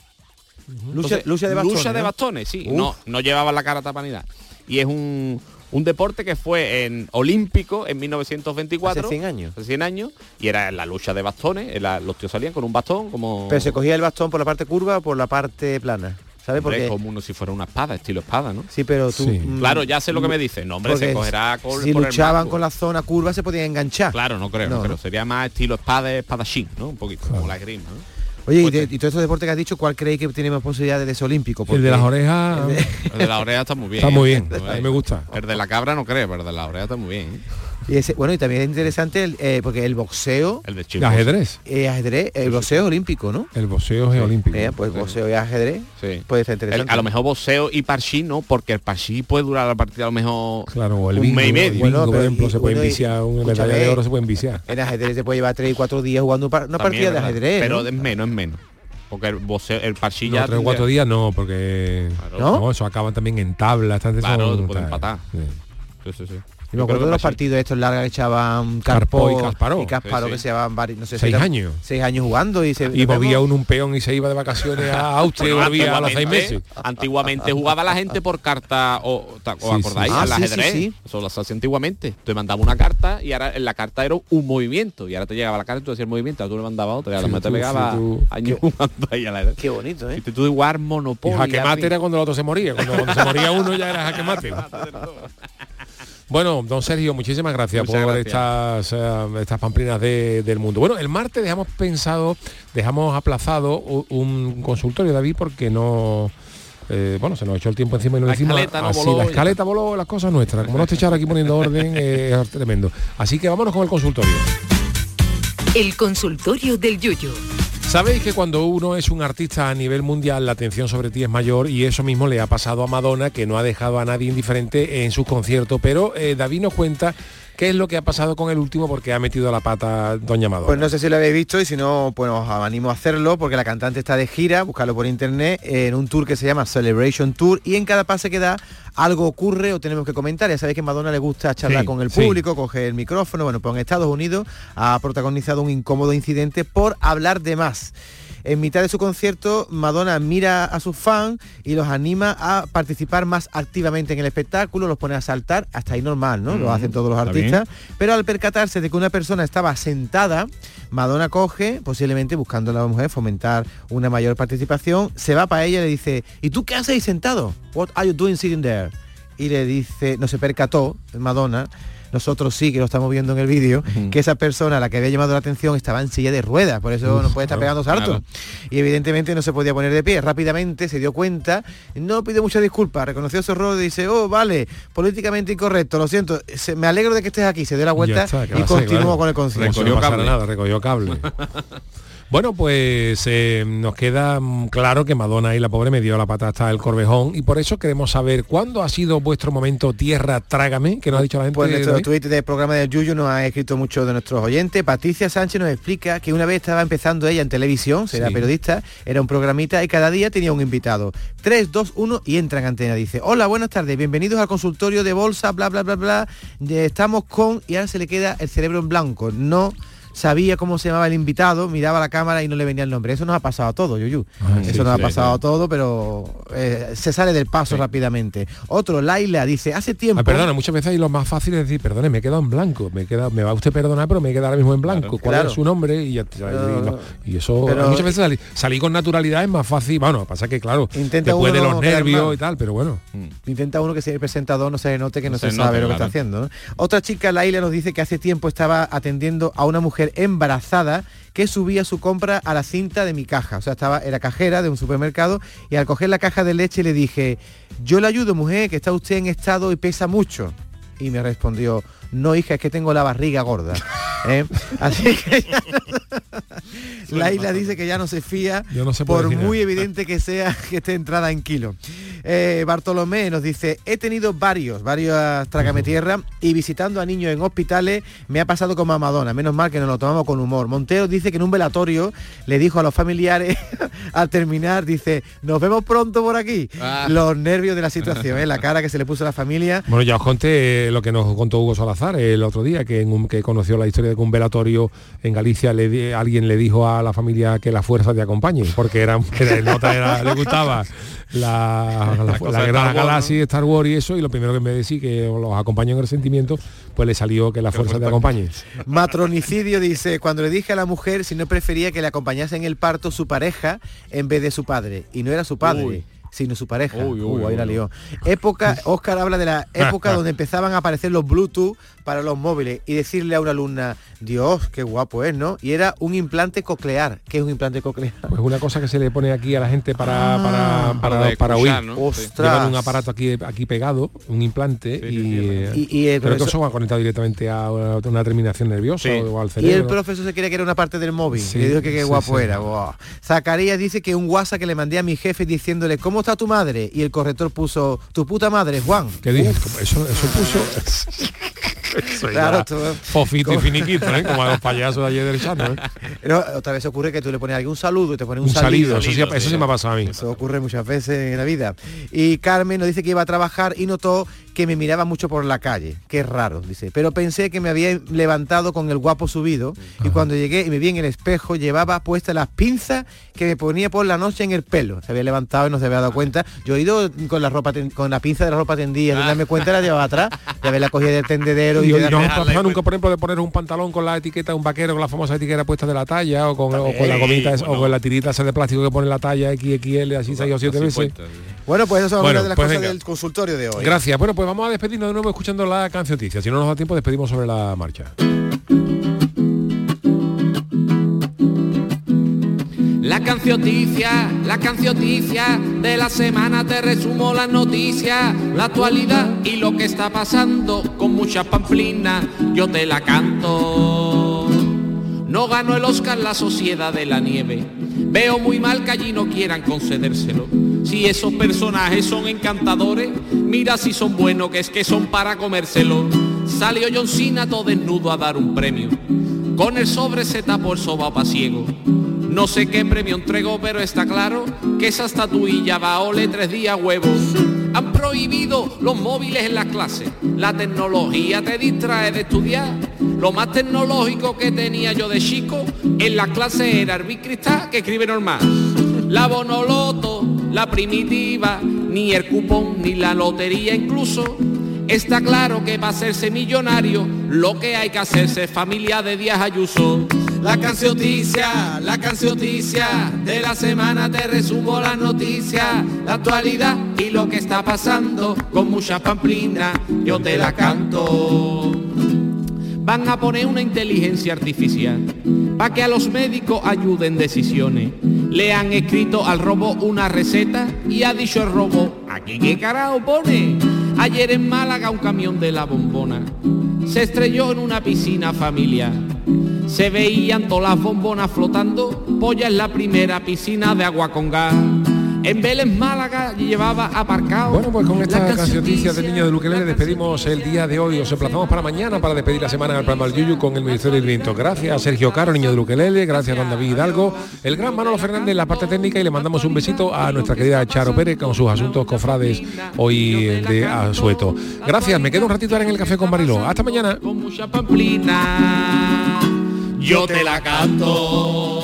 Lucha, Entonces, lucha de bastones. lucha de ¿no? bastones, sí. Uf. No, no llevaban la cara tapada ni nada. Y es un, un deporte que fue en olímpico en mil novecientos veinticuatro. Hace cien años. Hace cien años. Y era la lucha de bastones. Era- los tíos salían con un bastón como... Pero se cogía el bastón por la parte curva o por la parte plana. ¿Sabes? Hombre, Porque como uno si fuera una espada, estilo espada, ¿no? sí, pero tú... Sí. mm, Claro, ya sé lo que me dice. No, hombre, se porque cogerá con, si por el luchaban mango. con la zona curva se podían enganchar. Claro, no creo, no, No, creo. no. Sería más estilo espada, espadachín, ¿no? Un poquito, como la esgrima, ¿no? Oye, y, Pues de, te- y todos estos deportes que has dicho, ¿cuál creéis que tiene más posibilidades de ser olímpico? El de las orejas... El de la oreja está muy bien. Está muy bien, ¿eh? a mí me gusta. El de la cabra no creo, pero el de la oreja está muy bien. ¿eh? Y ese, bueno, y también es interesante el, eh, porque el boxeo, El de El Chile. ajedrez. eh, ajedrez, el boxeo es olímpico, ¿no? El boxeo es olímpico. Eh, pues boxeo y ajedrez Sí. puede ser El- interesante. a lo mejor boxeo y parchí no, porque el parchí puede durar la partida a lo mejor Claro, o el un bingo, mes y el medio. bingo, Bueno, por pero ejemplo, y- se puede bueno, y- enviciar, una medalla escúchame, de oro se puede enviciar. En ajedrez se puede llevar tres y cuatro días jugando pa- una También partida es de verdad. ajedrez, Pero ¿no? es menos, es menos. Porque el boxeo, el parchí No, ya tres o cuatro tendría- días no, porque... Claro. ¿No? Eso acaban también en tablas. Claro, son- te pueden empatar. Sí. Sí, sí, sí. Y me Yo creo acuerdo que de los parchí- partidos estos largos que echaban Carpó Carpó y Kasparov. y Kasparov, Sí, que sí. se llevaban varios, no sé si Seis eran años. Seis años jugando y se Y movía uno un peón y se iba de vacaciones a Austria y Bueno, volvía a los seis antiguamente- meses. Antiguamente jugaba la gente por carta, o, ta- ¿os Sí, acordáis? sí. Ah, Al sí, sí, ajedrez. sí. Eso lo hacía antiguamente. Te mandaba una carta y ahora en la carta era un movimiento. Y ahora te llegaba la carta y tú hacías el movimiento, ahora tú le mandabas otra y a lo Sí, mejor te tú, pegaba sí, tú. años jugando ahí a la ajedrez. Qué bonito, ¿eh? Y tú jugar Y Monopoly. jaque así. mate era cuando el otro se moría. Cuando, cuando se moría uno ya era jaque mate. Bueno, don Sergio, muchísimas gracias Muchas por gracias. estas eh, estas pamplinas de- del mundo. Bueno, el martes dejamos pensado, dejamos aplazado u- un consultorio, David, porque no... eh, bueno, se nos echó el tiempo encima y no La lo hicimos. escaleta no así, voló la y- escaleta voló, las cosas nuestras. Como no te echar aquí poniendo orden, eh, es tremendo. Así que vámonos con el consultorio. El consultorio del Yuyu. Sabéis que cuando uno es un artista a nivel mundial, la atención sobre ti es mayor, y eso mismo le ha pasado a Madonna, que no ha dejado a nadie indiferente en sus conciertos. Pero eh, David nos cuenta ¿Qué es lo que ha pasado con el último? Porque ha metido la pata doña Madonna. Pues no sé si lo habéis visto y si no, pues os animo a hacerlo porque la cantante está de gira, buscarlo por internet, en un tour que se llama Celebration Tour y en cada pase que da algo ocurre o tenemos que comentar. Ya sabéis que a Madonna le gusta charlar Sí, con el sí. público, coger el micrófono. Bueno, pues en Estados Unidos ha protagonizado un incómodo incidente por hablar de más. En mitad de su concierto, Madonna mira a sus fans y los anima a participar más activamente en el espectáculo, los pone a saltar, hasta ahí normal, ¿no? Mm, Lo hacen todos los está artistas. bien. Pero al percatarse de que una persona estaba sentada, Madonna coge, posiblemente buscando a la mujer fomentar una mayor participación, se va para ella y le dice, ¿y tú qué haces ahí sentado? What are you doing sitting there? Y le dice, no se percató, Madonna, nosotros sí que lo estamos viendo en el vídeo, uh-huh. que esa persona a la que había llamado la atención estaba en silla de ruedas, por eso Uf, no puede estar claro, pegando saltos. Claro. Y evidentemente no se podía poner de pie. Rápidamente se dio cuenta, no pide muchas disculpas, reconoció su error y dice, oh, vale, políticamente incorrecto, lo siento, se, me alegro de que estés aquí, se dio la vuelta está, y continuó claro. con el concierto. Recogió cable. Nada, recogió cable. Bueno, pues eh, nos queda claro que Madonna y la pobre me dio la pata hasta el Corvejón y por eso queremos saber cuándo ha sido vuestro momento Tierra Trágame, que nos ha dicho la gente. Pues nuestro tweet del programa del Yuyu nos ha escrito mucho de nuestros oyentes. Patricia Sánchez nos explica que una vez estaba empezando ella en televisión, era sí. periodista, era un programita y cada día tenía un invitado. tres, dos, uno y entra en antena. Dice, hola, buenas tardes, bienvenidos al consultorio de bolsa, bla, bla, bla, bla. Estamos con... Y ahora se le queda el cerebro en blanco. No... sabía cómo se llamaba el invitado, miraba la cámara y no le venía el nombre. Eso nos ha pasado a todo, Yuyu. Ah, Eso sí, nos sí, ha pasado sí. a todo, pero eh, se sale del paso sí. rápidamente. Otro, Laila, dice, hace tiempo... Ah, perdona, muchas veces hay lo más fácil es decir, perdone, me he quedado en blanco, me he quedado, me va usted perdonar, pero me he quedado ahora mismo en blanco. Claro, ¿Cuál claro. es su nombre? Y, ya, pero, y, no, y eso, pero, muchas veces salí, salí con naturalidad es más fácil. Bueno, pasa que, claro, después de los nervios y tal, pero bueno. Intenta uno que sea el presentador, no se le note que no, no se, se sabe note, lo que claro. está haciendo, ¿no? Otra chica, Laila, nos dice que hace tiempo estaba atendiendo a una mujer embarazada que subía su compra a la cinta de mi caja. O sea, estaba, era cajera de un supermercado y al coger la caja de leche le dije, yo le ayudo, mujer, que está usted en estado y pesa mucho. Y me respondió, no, hija, es que tengo la barriga gorda. ¿Eh? Así que ya no... Laila dice que ya no se fía no se por fiar. muy evidente que sea que esté entrada en kilo. Eh, Bartolomé nos dice, he tenido varios, varios trágame tierra y visitando a niños en hospitales me ha pasado como a Madonna, menos mal que nos lo tomamos con humor. Montero dice que en un velatorio le dijo a los familiares al terminar, dice, nos vemos pronto por aquí. Ah. Los nervios de la situación, ¿eh? La cara que se le puso a la familia. Bueno, ya os conté lo que nos contó Hugo Salazar el otro día, que, en un, que conoció la historia de que un velatorio en Galicia le di, alguien le dijo a la familia que la fuerza te acompañe, porque era, era, nota era le gustaba la, la, la, la gran galaxia, ¿no? Star Wars y eso, y lo primero que me decía que los acompañó en el sentimiento, pues le salió que la fuerza te acompañe. Matronicidio dice, cuando le dije a la mujer si no prefería que le acompañase en el parto su pareja en vez de su padre, y no era su padre. Uy. Sino su pareja. Uy, uy, uh, ahí la lió. Época, Óscar habla de la época donde empezaban a aparecer los Bluetooth para los móviles y decirle a una alumna, Dios, qué guapo es, ¿no? Y era un implante coclear. ¿Qué es un implante coclear? Pues una cosa que se le pone aquí a la gente para ah, para para, para, para oír. ¿No? Ostras. Llevan un aparato aquí aquí pegado, un implante, sí, y, sí, y, y el creo que eso va conectado directamente a una, una terminación nerviosa sí. o al cerebro. Y el profesor se creía que era una parte del móvil. Sí, y le dijo que qué guapo sí, era. Sí. Wow. Zacarías dice que un WhatsApp que le mandé a mi jefe diciéndole, ¿cómo está tu madre? Y el corrector puso, tu puta madre, Juan. ¿Qué dices? Eso, eso puso... Eso claro, tú, fofito y finiquito, ¿eh? Como a los payasos de ayer del Chano, ¿eh? Pero otra vez ocurre que tú le pones aquí un saludo y te pones un, un salido. salido. Eso, sí, eso sí me ha pasado a mí. Eso ocurre muchas veces en la vida. Y Carmen nos dice que iba a trabajar y notó que me miraba mucho por la calle. Qué raro, dice. Pero pensé que me había levantado con el guapo subido. Ajá. Y cuando llegué y me vi en el espejo, llevaba puestas las pinzas que me ponía por la noche en el pelo. Se había levantado y no se había dado cuenta. Yo he ido con la ropa con la pinza de la ropa tendida, sin darme cuenta la llevaba atrás, de haberla cogida del tendedero. Y, y, y no has pasado nunca, por ejemplo, de poner un pantalón con la etiqueta de un vaquero, con la famosa etiqueta puesta de la talla, o con, o con la gomita, bueno. o con la tirita esa de plástico que pone la talla equis equis ele, así seis o siete veces. Puesta, bueno, pues eso son bueno, algunas de las pues cosas venga. del consultorio de hoy. Gracias. Bueno, pues vamos a despedirnos de nuevo escuchando la cancioticia. Si no nos da tiempo, despedimos sobre la marcha. La cancioticia, la cancioticia de la semana, te resumo las noticias, la actualidad y lo que está pasando con mucha pamplina, yo te la canto. No ganó el Oscar La Sociedad de la Nieve, veo muy mal que allí no quieran concedérselo. Si esos personajes son encantadores, mira si son buenos, que es que son para comérselo. salió John Cena todo desnudo a dar un premio. Con el sobre se tapó el sobapo ciego. No sé qué premio entregó, pero está claro que esa estatuilla va a ole tres días huevos. Han prohibido los móviles en las clases. La tecnología te distrae de estudiar. Lo más tecnológico que tenía yo de chico en las clases era el bicristal que escribe normal. La bonoloto, la primitiva, ni el cupón, ni la lotería incluso. Está claro que para hacerse millonario lo que hay que hacerse es familia de Díaz Ayuso. La cancioticia, la cancioticia de la semana te resumo las noticias, la actualidad y lo que está pasando con muchas pamplinas, yo te la canto. Van a poner una inteligencia artificial para que a los médicos ayuden decisiones. Le han escrito al robot una receta y ha dicho el robot, ¿aquí qué carajo pone? Ayer en Málaga un camión de la bombona se estrelló en una piscina familiar. Se veían todas las bombonas flotando, Polla en la primera piscina de agua con gas. En Vélez, Málaga, llevaba aparcado. Bueno, pues con esta cancioticia del niño de Luquelele despedimos el día de hoy. Os emplazamos para mañana para despedir la semana del programa del Yuyu con el Ministerio del Viento. Gracias a Sergio Caro, niño de Luquelele, gracias a don David Hidalgo, el gran Manolo Fernández en la parte técnica, y le mandamos un besito a nuestra querida Charo Pérez con sus asuntos cofrades hoy de Asueto. Gracias, me quedo un ratito ahora en el café con Mariló. Hasta mañana. Con mucha pamplina, yo te la canto.